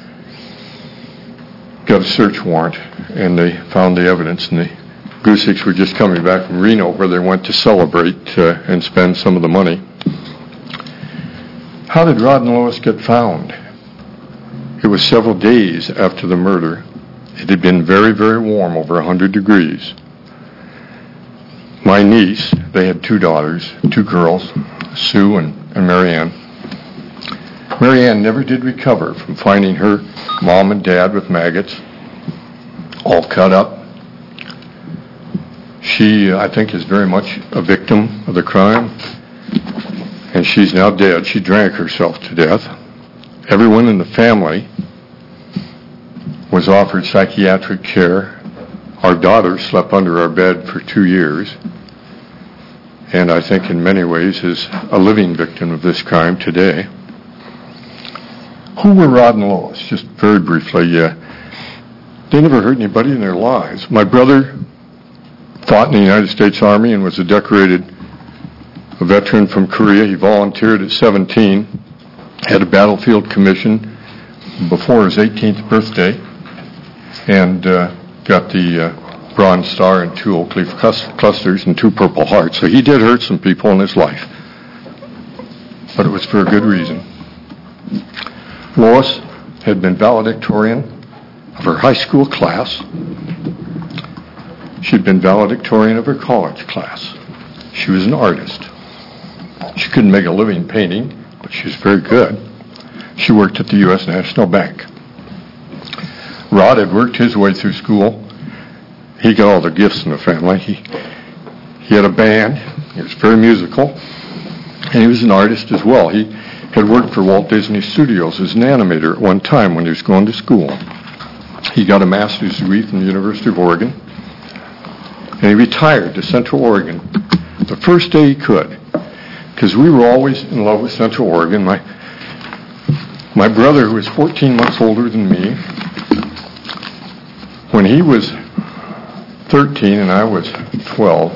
got a search warrant, and they found the evidence, and the Gusicks were just coming back from Reno, where they went to celebrate uh, and spend some of the money. How did Rod and Lois get found? It was several days after the murder. It had been very, very warm, over one hundred degrees. My niece, they had two daughters, two girls, Sue and, and Marianne. Mary Ann never did recover from finding her mom and dad with maggots, all cut up. She, I think, is very much a victim of the crime, and she's now dead. She drank herself to death. Everyone in the family was offered psychiatric care. Our daughter slept under our bed for two years, and I think in many ways is a living victim of this crime today. Who were Rod and Lois? Just very briefly, uh, they never hurt anybody in their lives. My brother fought in the United States Army and was a decorated veteran from Korea. He volunteered at seventeen, had a battlefield commission before his eighteenth birthday, and uh, got the uh, Bronze Star and two oak leaf clusters and two Purple Hearts. So he did hurt some people in his life, but it was for a good reason. Lois had been valedictorian of her high school class. She'd been valedictorian of her college class. She was an artist. She couldn't make a living painting, but she was very good. She worked at the U S National Bank. Rod had worked his way through school. He got all the gifts in the family. He, he had a band. He was very musical. And he was an artist as well. He had worked for Walt Disney Studios as an animator at one time when he was going to school. He got a master's degree from the University of Oregon. And he retired to Central Oregon the first day he could, because we were always in love with Central Oregon. My, my brother, who was fourteen months older than me, when he was thirteen and I was twelve,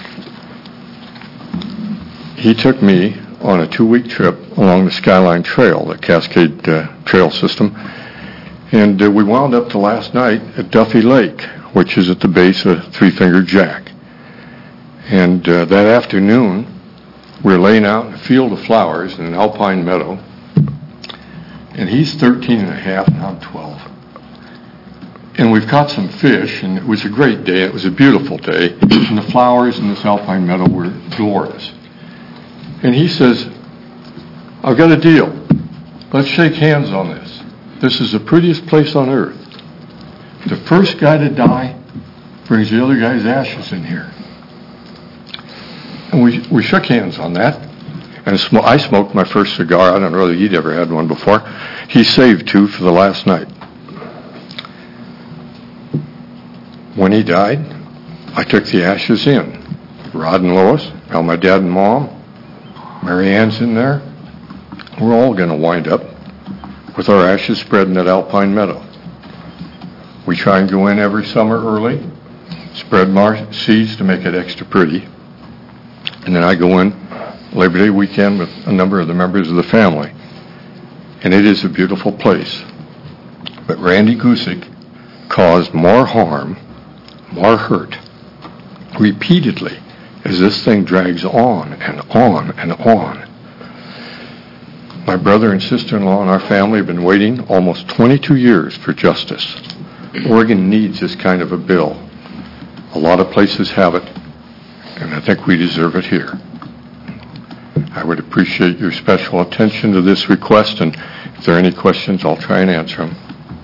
he took me on a two-week trip along the Skyline Trail, the Cascade uh, Trail system, and uh, we wound up the last night at Duffy Lake, which is at the base of Three-Fingered Jack. And uh, that afternoon, we were laying out in a field of flowers in an alpine meadow, and he's thirteen and a half, and I'm twelve. And we've caught some fish, and it was a great day. It was a beautiful day, and the flowers in this alpine meadow were glorious. And he says, I've got a deal. Let's shake hands on this. This is the prettiest place on earth. The first guy to die brings the other guy's ashes in here. And we we shook hands on that. And sm- I smoked my first cigar. I don't know whether he'd ever had one before. He saved two for the last night. When he died, I took the ashes in. Rod and Lois, now my dad and mom, Mary Ann's in there. We're all going to wind up with our ashes spread in that alpine meadow. We try and go in every summer early, spread more seeds to make it extra pretty. And then I go in Labor Day weekend with a number of the members of the family. And it is a beautiful place. But Randy Gusick caused more harm, more hurt, repeatedly, as this thing drags on and on and on. My brother and sister-in-law and our family have been waiting almost twenty-two years for justice. Oregon needs this kind of a bill. A lot of places have it, and I think we deserve it here. I would appreciate your special attention to this request, and if there are any questions, I'll try and answer them.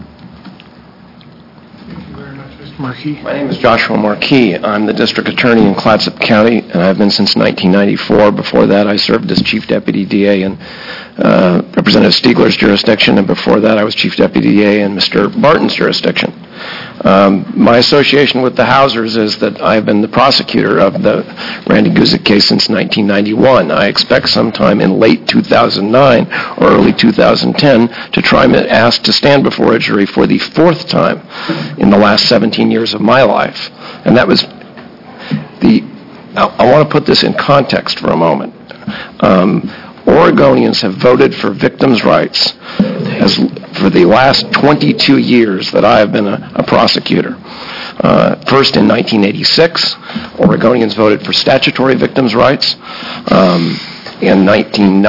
Markey. My name is Joshua Markey. I'm the district attorney in Clatsop County, and I've been since nineteen ninety-four. Before that, I served as chief deputy D A in uh, Representative Stiegler's jurisdiction, and before that, I was chief deputy D A in Mister Barton's jurisdiction. Um, my association with the Hausers is that I've been the prosecutor of the Randy Gusick case since nineteen ninety-one. I expect sometime in late two thousand nine or early two thousand ten to try and be asked to stand before a jury for the fourth time in the last seventeen years of my life. And that was the, I, I want to put this in context for a moment. Um, Oregonians have voted for victims' rights as, for the last twenty-two years that I have been a, a prosecutor. Uh, first in nineteen eighty-six, Oregonians voted for statutory victims' rights. Um, in nineteen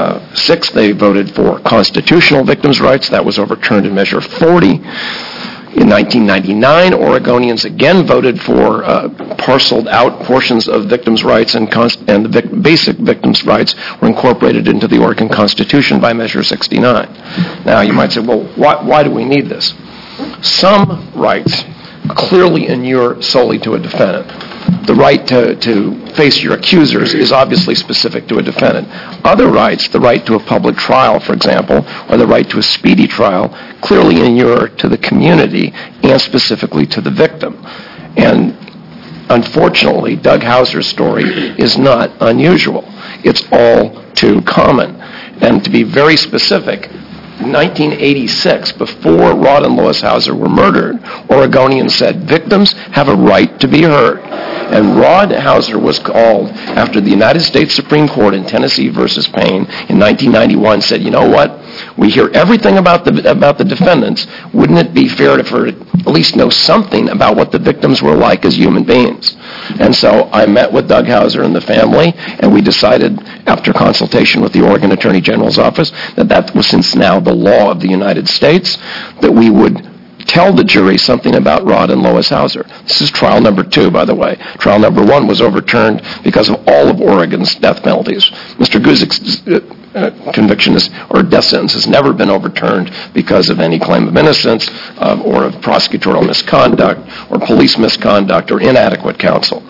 ninety-six, they voted for constitutional victims' rights. That was overturned in Measure forty. In nineteen ninety-nine, Oregonians again voted for uh, parceled out portions of victims' rights, and, const- and the vic- basic victims' rights were incorporated into the Oregon Constitution by Measure sixty-nine. Now, you might say, well, why, why do we need this? Some rights clearly inure solely to a defendant. The right to, to face your accusers is obviously specific to a defendant. Other rights, the right to a public trial, for example, or the right to a speedy trial, clearly inure to the community and specifically to the victim. And unfortunately, Doug Hauser's story is not unusual. It's all too common. And to be very specific, in nineteen eighty-six, before Rod and Lois Hauser were murdered, Oregonians said victims have a right to be heard. And Rod Hauser was called after the United States Supreme Court in Tennessee versus Payne in nineteen ninety-one said, you know what, we hear everything about the about the defendants. Wouldn't it be fair to for at least know something about what the victims were like as human beings? And so I met with Doug Hauser and the family, and we decided, after consultation with the Oregon Attorney General's office, that that was since now the law of the United States, that we would tell the jury something about Rod and Lois Hauser. This is trial number two, by the way. Trial number one was overturned because of all of Oregon's death penalties. Mister Guzik's uh, conviction is, or death sentence has never been overturned because of any claim of innocence uh, or of prosecutorial misconduct or police misconduct or inadequate counsel.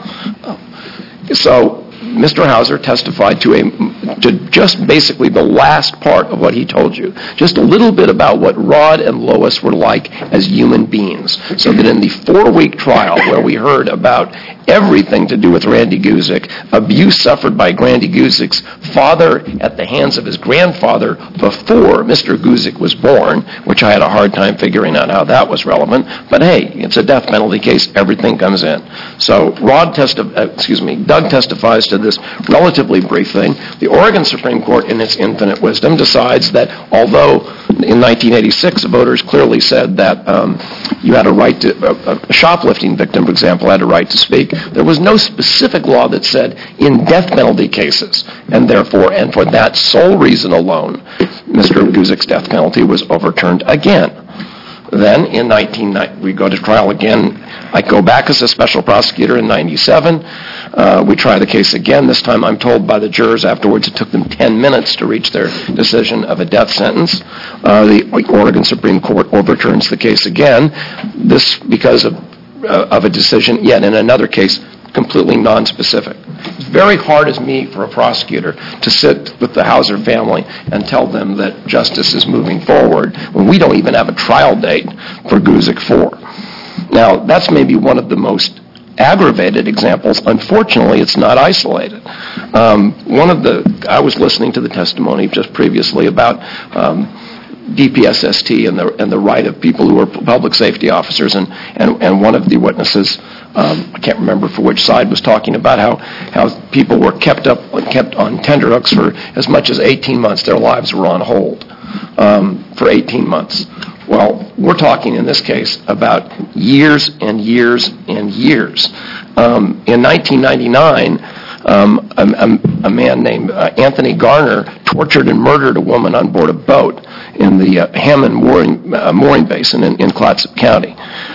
So Mister Hauser testified to a to just basically the last part of what he told you, just a little bit about what Rod and Lois were like as human beings, so that in the four-week trial where we heard about everything to do with Randy Guzik, abuse suffered by Randy Guzik's father at the hands of his grandfather before Mister Guzik was born, which I had a hard time figuring out how that was relevant, but hey, it's a death penalty case, everything comes in. So Rod testi- uh, excuse me, Doug testifies to this relatively brief thing. The Oregon Supreme Court, in its infinite wisdom, decides that although in nineteen eighty-six voters clearly said that um, you had a right to, a, a shoplifting victim, for example, had a right to speak, there was no specific law that said in death penalty cases, and therefore, and for that sole reason alone, Mister Guzik's death penalty was overturned again. Then in nineteen ninety, we go to trial again. I go back as a special prosecutor in ninety-seven. Uh, we try the case again. This time I'm told by the jurors afterwards it took them ten minutes to reach their decision of a death sentence. Uh, the Oregon Supreme Court overturns the case again. This because of, uh, of a decision, yet in another case, completely non-specific. It's very hard as me for a prosecutor to sit with the Hauser family and tell them that justice is moving forward when we don't even have a trial date for Guzik four. Now, that's maybe one of the most aggravated examples. Unfortunately, it's not isolated. Um, one of the, I was listening to the testimony just previously about um, D P S S T and the and the right of people who are public safety officers, and, and, and one of the witnesses, um, I can't remember for which side, was talking about how, how people were kept up kept on tenterhooks for as much as eighteen months. Their lives were on hold um, for eighteen months. Well, we're talking in this case about years and years and years. Um, in nineteen ninety-nine, um, a, a, a man named uh, Anthony Garner tortured and murdered a woman on board a boat in the uh, Hammond mooring, uh, mooring basin in, in Clatsop County.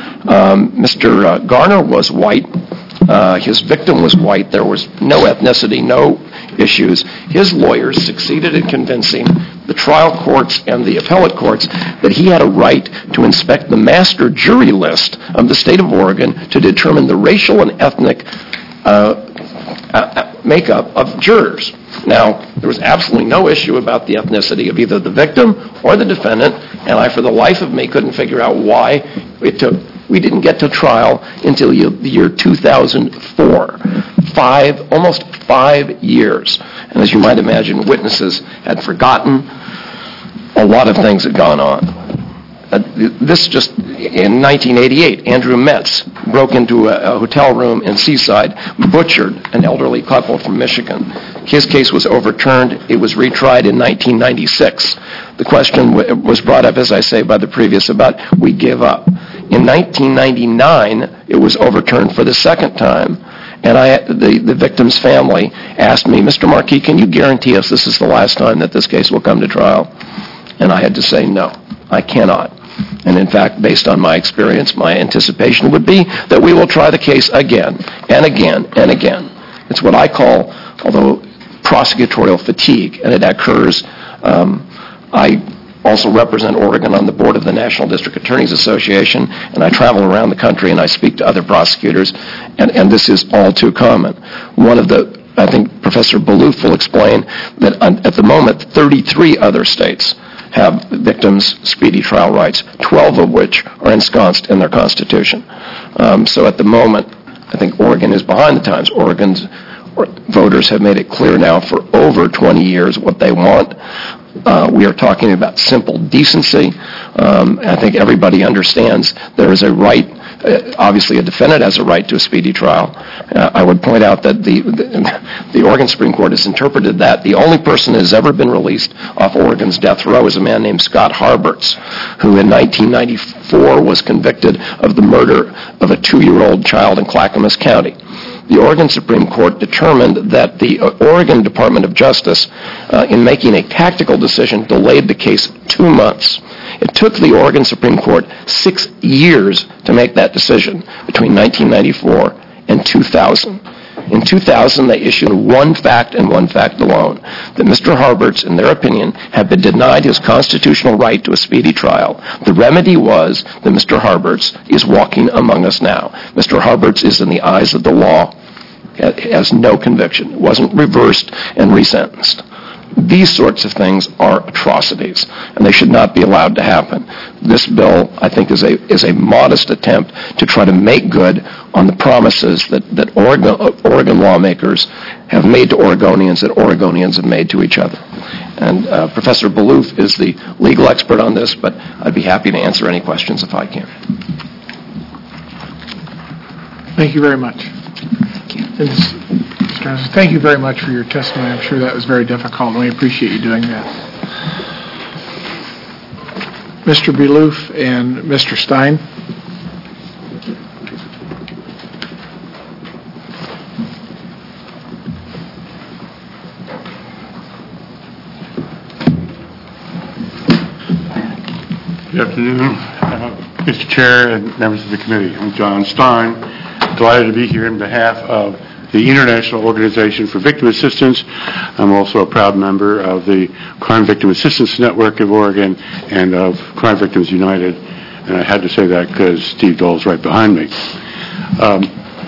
Um, Mister Uh, Garner was white. Uh, his victim was white. There was no ethnicity, no issues. His lawyers succeeded in convincing the trial courts and the appellate courts that he had a right to inspect the master jury list of the state of Oregon to determine the racial and ethnic uh, uh, makeup of jurors. Now, there was absolutely no issue about the ethnicity of either the victim or the defendant, and I, for the life of me, couldn't figure out why it took. We didn't get to trial until the year two thousand four. Five, almost five years. And as you might imagine, witnesses had forgotten. A lot of things had gone on. Uh, this just, in nineteen eighty-eight, Andrew Metz broke into a, a hotel room in Seaside, butchered an elderly couple from Michigan. His case was overturned. It was retried in nineteen ninety-six. The question w- was brought up, as I say, by the previous about we give up. In nineteen ninety-nine, it was overturned for the second time, and I, the, the victim's family asked me, Mister Markey, can you guarantee us this is the last time that this case will come to trial? And I had to say, no, I cannot. And in fact, based on my experience, my anticipation would be that we will try the case again and again and again. It's what I call, although prosecutorial fatigue, and it occurs. Um, I also represent Oregon on the board of the National District Attorneys Association, and I travel around the country and I speak to other prosecutors, and, and this is all too common. One of the, I think Professor Balouf will explain that at the moment, thirty-three other states have victims' speedy trial rights, twelve of which are ensconced in their Constitution. Um, so at the moment, I think Oregon is behind the times. Oregon's voters have made it clear now for over twenty years what they want. Uh, we are talking about simple decency. Um, I think everybody understands there is a right, uh, obviously a defendant has a right to a speedy trial. Uh, I would point out that the, the the Oregon Supreme Court has interpreted that the only person that has ever been released off Oregon's death row is a man named Scott Harberts, who in nineteen ninety-four was convicted of the murder of a two-year-old child in Clackamas County. The Oregon Supreme Court determined that the Oregon Department of Justice, uh, in making a tactical decision, delayed the case two months. It took the Oregon Supreme Court six years to make that decision between nineteen ninety-four and two thousand. In two thousand, they issued one fact and one fact alone, that Mister Harberts, in their opinion, had been denied his constitutional right to a speedy trial. The remedy was that Mister Harberts is walking among us now. Mister Harberts is, in the eyes of the law, has no conviction. It wasn't reversed and resentenced. These sorts of things are atrocities, and they should not be allowed to happen. This bill, I think, is a is a modest attempt to try to make good on the promises that, that Oregon, Oregon lawmakers have made to Oregonians, that Oregonians have made to each other. And uh, Professor Balouf is the legal expert on this, but I'd be happy to answer any questions if I can. Thank you very much. Mister Anderson, thank you very much for your testimony. I'm sure that was very difficult, and we appreciate you doing that. Mister Balouf and Mister Stein. Good afternoon, uh, Mister Chair and members of the committee. I'm John Stein, delighted to be here on behalf of the International Organization for Victim Assistance. I'm also a proud member of the Crime Victim Assistance Network of Oregon and of Crime Victims United, and I had to say that because Steve Dole's right behind me. Um,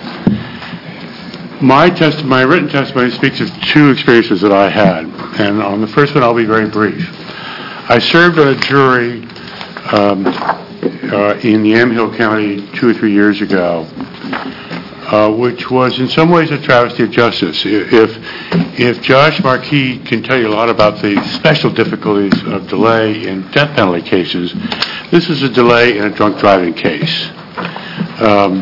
my, test- my written testimony speaks of two experiences that I had, and on the first one I'll be very brief. I served on a jury um, uh, in Yamhill County two or three years ago, Uh, which was in some ways a travesty of justice. If if Josh Marquis can tell you a lot about the special difficulties of delay in death penalty cases, this is a delay in a drunk driving case. Um,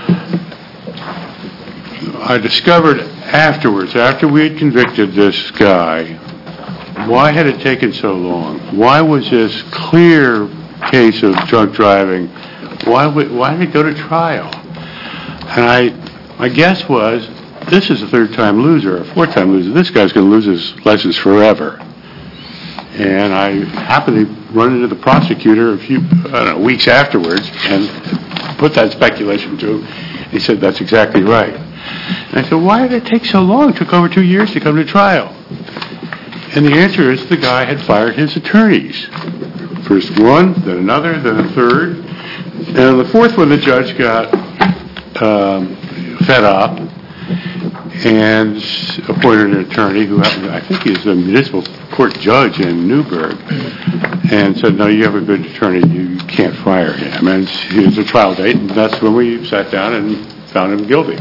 I discovered afterwards, after we had convicted this guy, why had it taken so long? Why was this clear case of drunk driving, why would, why did it go to trial? And I, my guess was, this is a third-time loser, a fourth-time loser. This guy's going to lose his license forever. And I happened to run into the prosecutor a few, I don't know, weeks afterwards and put that speculation to him. He said, that's exactly right. And I said, why did it take so long? It took over two years to come to trial. And the answer is the guy had fired his attorneys. First one, then another, then a third. And on the fourth one, the judge got Um, fed up and appointed an attorney who happened to, I think he's a municipal court judge in Newburgh, and said, no, you have a good attorney, you can't fire him. And here's a trial date, and that's when we sat down and found him guilty.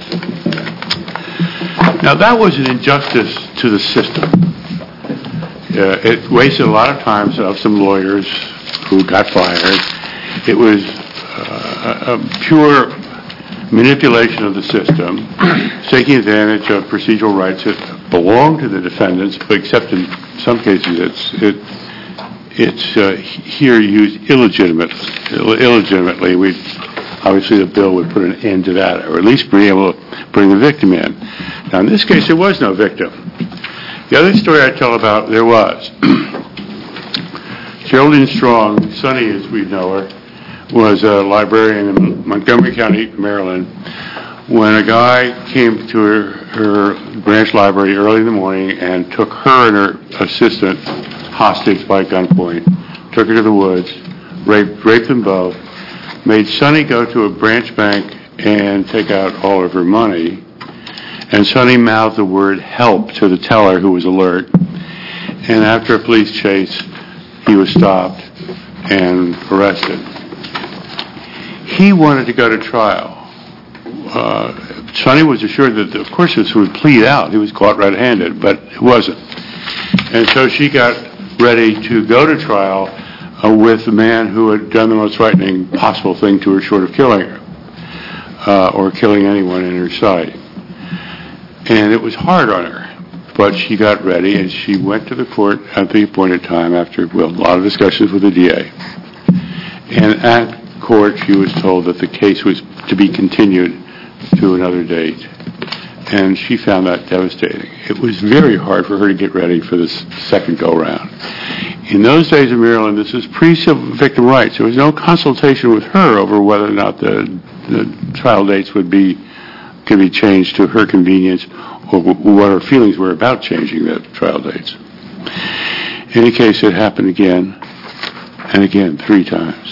Now, that was an injustice to the system. Uh, it wasted a lot of time of some lawyers who got fired. It was uh, a pure manipulation of the system, taking advantage of procedural rights that belong to the defendants, but except in some cases it's it it's uh, here used illegitimate, illegitimately. We obviously the bill would put an end to that, or at least be able to bring the victim in. Now in this case, there was no victim. The other story I tell about there was. Geraldine Strong, Sonny as we know her, was a librarian in Montgomery County, Maryland, when a guy came to her, her branch library early in the morning and took her and her assistant hostage by gunpoint, took her to the woods, raped, raped them both, made Sonny go to a branch bank and take out all of her money, and Sonny mouthed the word help to the teller who was alert, and after a police chase, he was stopped and arrested. He wanted to go to trial. Uh, Sonny was assured that, of course, this would plead out. He was caught red-handed, but it wasn't. And so she got ready to go to trial uh, with the man who had done the most frightening possible thing to her short of killing her, uh, or killing anyone in her sight. And it was hard on her, but she got ready, and she went to the court at the appointed time after, well, a lot of discussions with the D A. And at court, she was told that the case was to be continued to another date, and she found that devastating. It was very hard for her to get ready for this second go-round. In those days in Maryland, this was pre-civil victim rights. There was no consultation with her over whether or not the, the trial dates would be could be changed to her convenience, or what her feelings were about changing the trial dates. In any case, it happened again and again, three times.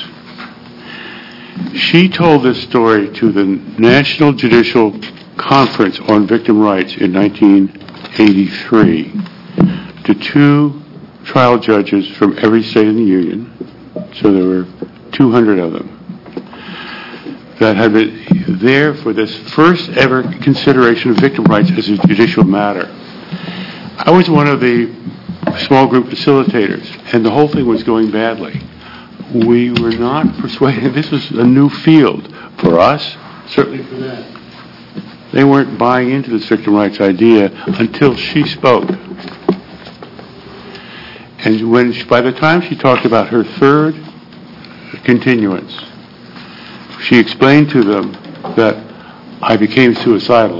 She told this story to the National Judicial Conference on Victim Rights in nineteen eighty-three to two trial judges from every state in the Union, so there were two hundred of them, that had been there for this first ever consideration of victim rights as a judicial matter. I was one of the small group facilitators, and the whole thing was going badly. We were not persuaded. This was a new field for us, certainly for them. They weren't buying into this victim rights idea until she spoke. And when she, by the time she talked about her third continuance, she explained to them that I became suicidal.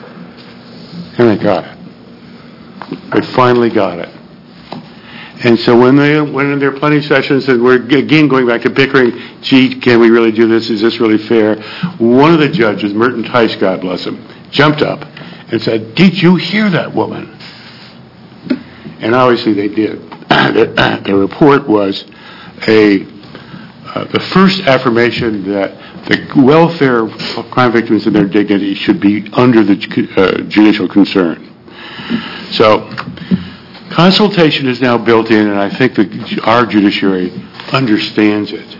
And they got it. They finally got it. And so when they went in their plenty sessions, and we're again going back to bickering, gee, can we really do this? Is this really fair? One of the judges, Merton Tice, God bless him, jumped up and said, did you hear that woman? And obviously they did. The report was a uh, the first affirmation that the welfare of crime victims and their dignity should be under the uh, judicial concern. So consultation is now built in, and I think that our judiciary understands it.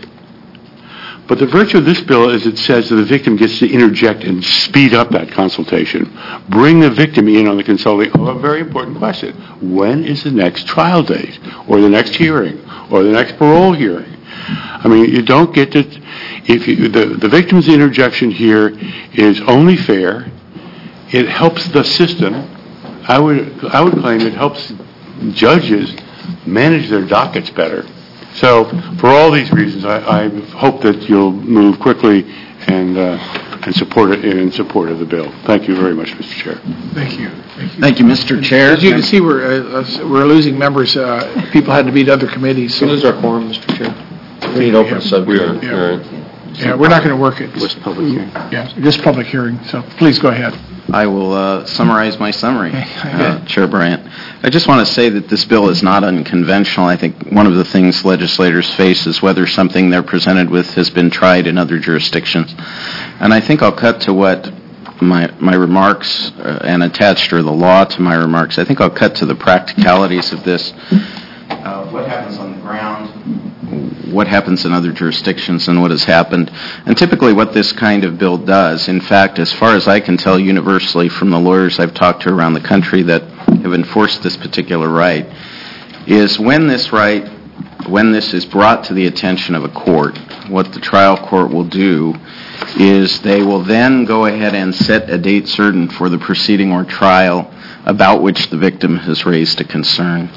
But the virtue of this bill is it says that the victim gets to interject and speed up that consultation. Bring the victim in on the consulting of a very important question. When is the next trial date, or the next hearing, or the next parole hearing? I mean, you don't get to, if you, the, the victim's interjection here is only fair. It helps the system. I would, I would claim it helps judges manage their dockets better. So for all these reasons, I, I hope that you'll move quickly and uh, and support it in support of the bill. Thank you very much, Mister Chair. Thank you. Thank you, Thank you Mister Chair. As you can see, we're uh, we're losing members. Uh, people had to be to other committees. So. We lose our quorum, Mister Chair. We need to open a subcommittee. Yeah. Yeah, we're not going to work it. Just public hearing. Yeah, just public hearing. So please go ahead. I will uh, summarize my summary, uh, Chair Bryant. I just want to say that this bill is not unconventional. I think one of the things legislators face is whether something they're presented with has been tried in other jurisdictions. And I think I'll cut to what my my remarks uh, and attached or the law to my remarks. I think I'll cut to the practicalities of this. Uh, what happens on the ground, what happens in other jurisdictions, and what has happened. And typically what this kind of bill does, in fact, as far as I can tell universally from the lawyers I've talked to around the country that have enforced this particular right, is when this right, when this is brought to the attention of a court, what the trial court will do is they will then go ahead and set a date certain for the proceeding or trial about which the victim has raised a concern.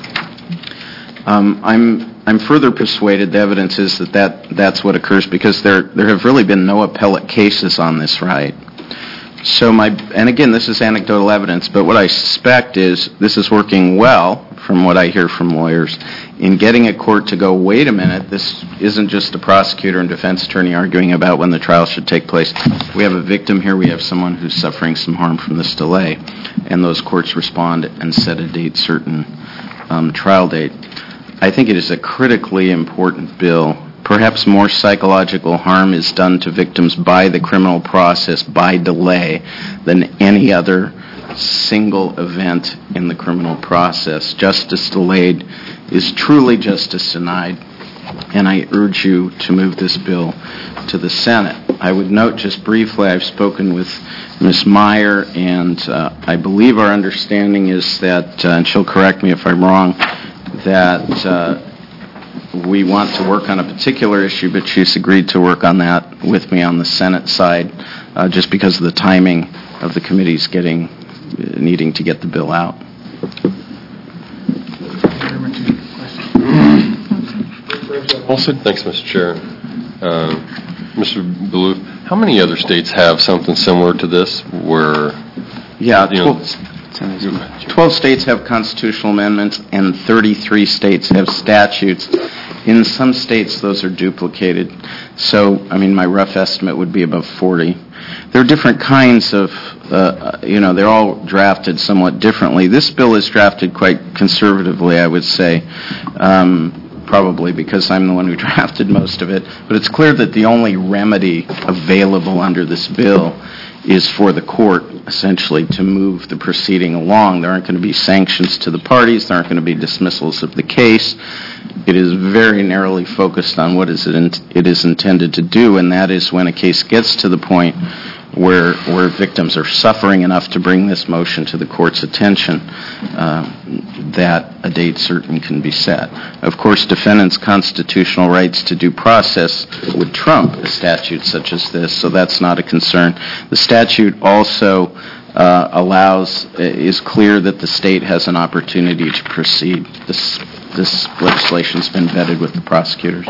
Um, I'm I'm further persuaded the evidence is that, that that's what occurs because there there have really been no appellate cases on this right. So my and again this is anecdotal evidence, but what I suspect is this is working well from what I hear from lawyers in getting a court to go, wait a minute, this isn't just a prosecutor and defense attorney arguing about when the trial should take place. We have a victim here, we have someone who's suffering some harm from this delay, and those courts respond and set a date certain, um, trial date. I think it is a critically important bill. Perhaps more psychological harm is done to victims by the criminal process, by delay, than any other single event in the criminal process. Justice delayed is truly justice denied, and I urge you to move this bill to the Senate. I would note just briefly, I've spoken with Miz Meyer, and uh, I believe our understanding is that, uh, and she'll correct me if I'm wrong, that uh, we want to work on a particular issue, but she's agreed to work on that with me on the Senate side, uh, just because of the timing of the committees getting, uh, needing to get the bill out. Olson? Thanks, Mister Chair. Uh, Mister Ballou, how many other states have something similar to this where, Yeah, you know, twelve states have constitutional amendments, and thirty-three states have statutes. In some states, those are duplicated. So, I mean, my rough estimate would be about forty. There are different kinds of, uh, you know, they're all drafted somewhat differently. This bill is drafted quite conservatively, I would say, um, probably because I'm the one who drafted most of it. But it's clear that the only remedy available under this bill is for the court, essentially, to move the proceeding along. There aren't going to be sanctions to the parties. There aren't going to be dismissals of the case. It is very narrowly focused on what is it, in, it is intended to do, and that is when a case gets to the point where where victims are suffering enough to bring this motion to the court's attention, uh, that a date certain can be set. Of course, defendants' constitutional rights to due process would trump a statute such as this, so that's not a concern. The statute also uh, allows, is clear that the state has an opportunity to proceed. This, this legislation's been vetted with the prosecutors.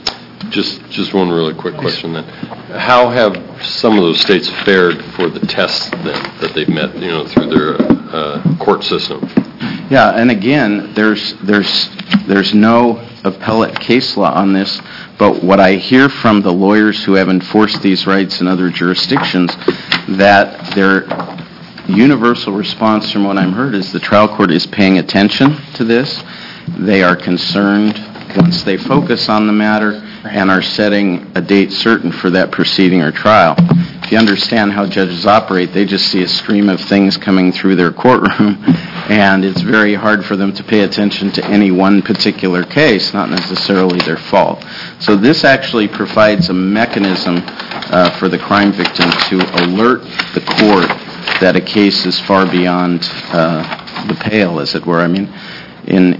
Just just one really quick question then. How have some of those states fared for the tests then that they've met, you know, through their uh, court system? Yeah, and again, there's there's there's no appellate case law on this, but what I hear from the lawyers who have enforced these rights in other jurisdictions, that their universal response from what I'm heard is the trial court is paying attention to this. They are concerned once they focus on the matter and are setting a date certain for that proceeding or trial. If you understand how judges operate, they just see a stream of things coming through their courtroom, and it's very hard for them to pay attention to any one particular case, not necessarily their fault. So this actually provides a mechanism uh, for the crime victim to alert the court that a case is far beyond uh, the pale, as it were. I mean, in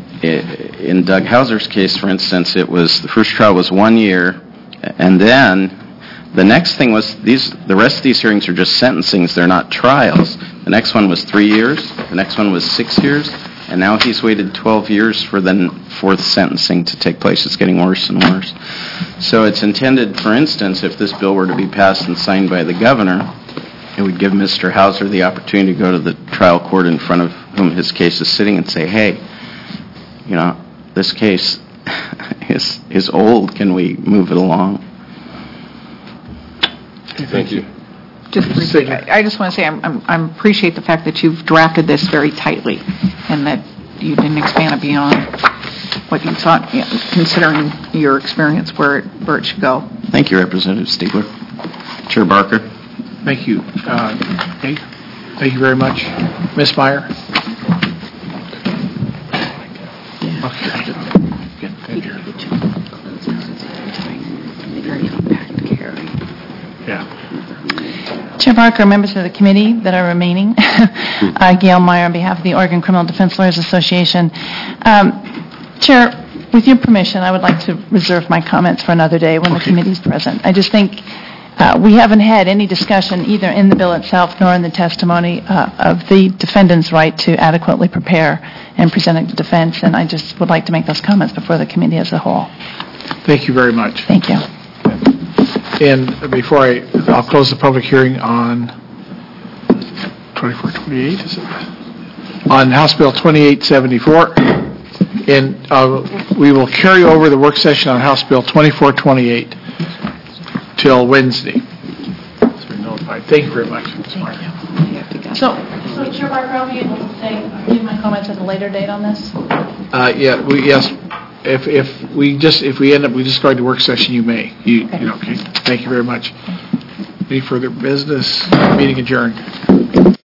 in Doug Hauser's case, for instance, it was the first trial was one year, and then the next thing was these. The rest of these hearings are just sentencings; they're not trials. The next one was three years. The next one was six years, and now he's waited twelve years for the fourth sentencing to take place. It's getting worse and worse. So it's intended, for instance, if this bill were to be passed and signed by the governor, it would give Mister Hauser the opportunity to go to the trial court in front of whom his case is sitting and say, "Hey, you know, this case is is old. Can we move it along?" Thank you. Just briefly, I I just want to say I'm, I'm, I appreciate the fact that you've drafted this very tightly and that you didn't expand it beyond what you thought, you know, considering your experience where it, where it should go. Thank you, Representative Stiegler. Chair Barker. Thank you. Uh, okay. Thank you very much. Miz Meyer. Okay. Good. Thank you. Yeah. Chair Barker, members of the committee that are remaining, uh, Gail Meyer on behalf of the Oregon Criminal Defense Lawyers Association. Um, Chair, with your permission, I would like to reserve my comments for another day when okay. the committee is present. I just think uh, we haven't had any discussion either in the bill itself nor in the testimony uh, of the defendant's right to adequately prepare and present a defense, and I just would like to make those comments before the committee as a whole. Thank you very much. Thank you. And before I, I'll close the public hearing on twenty-four twenty-eight, is it? On House Bill twenty-eight seventy-four. And uh, we will carry over the work session on House Bill twenty-four twenty-eight till Wednesday. So we're notified. Thank you very much. So, so Chair Barker, I'll be able to say, give my comments at a later date on this? Uh, yeah, we, yes, if, if we just, if we end up, we just go to work session, you may. You, you know, okay. Thank you very much. Any further business? Meeting adjourned.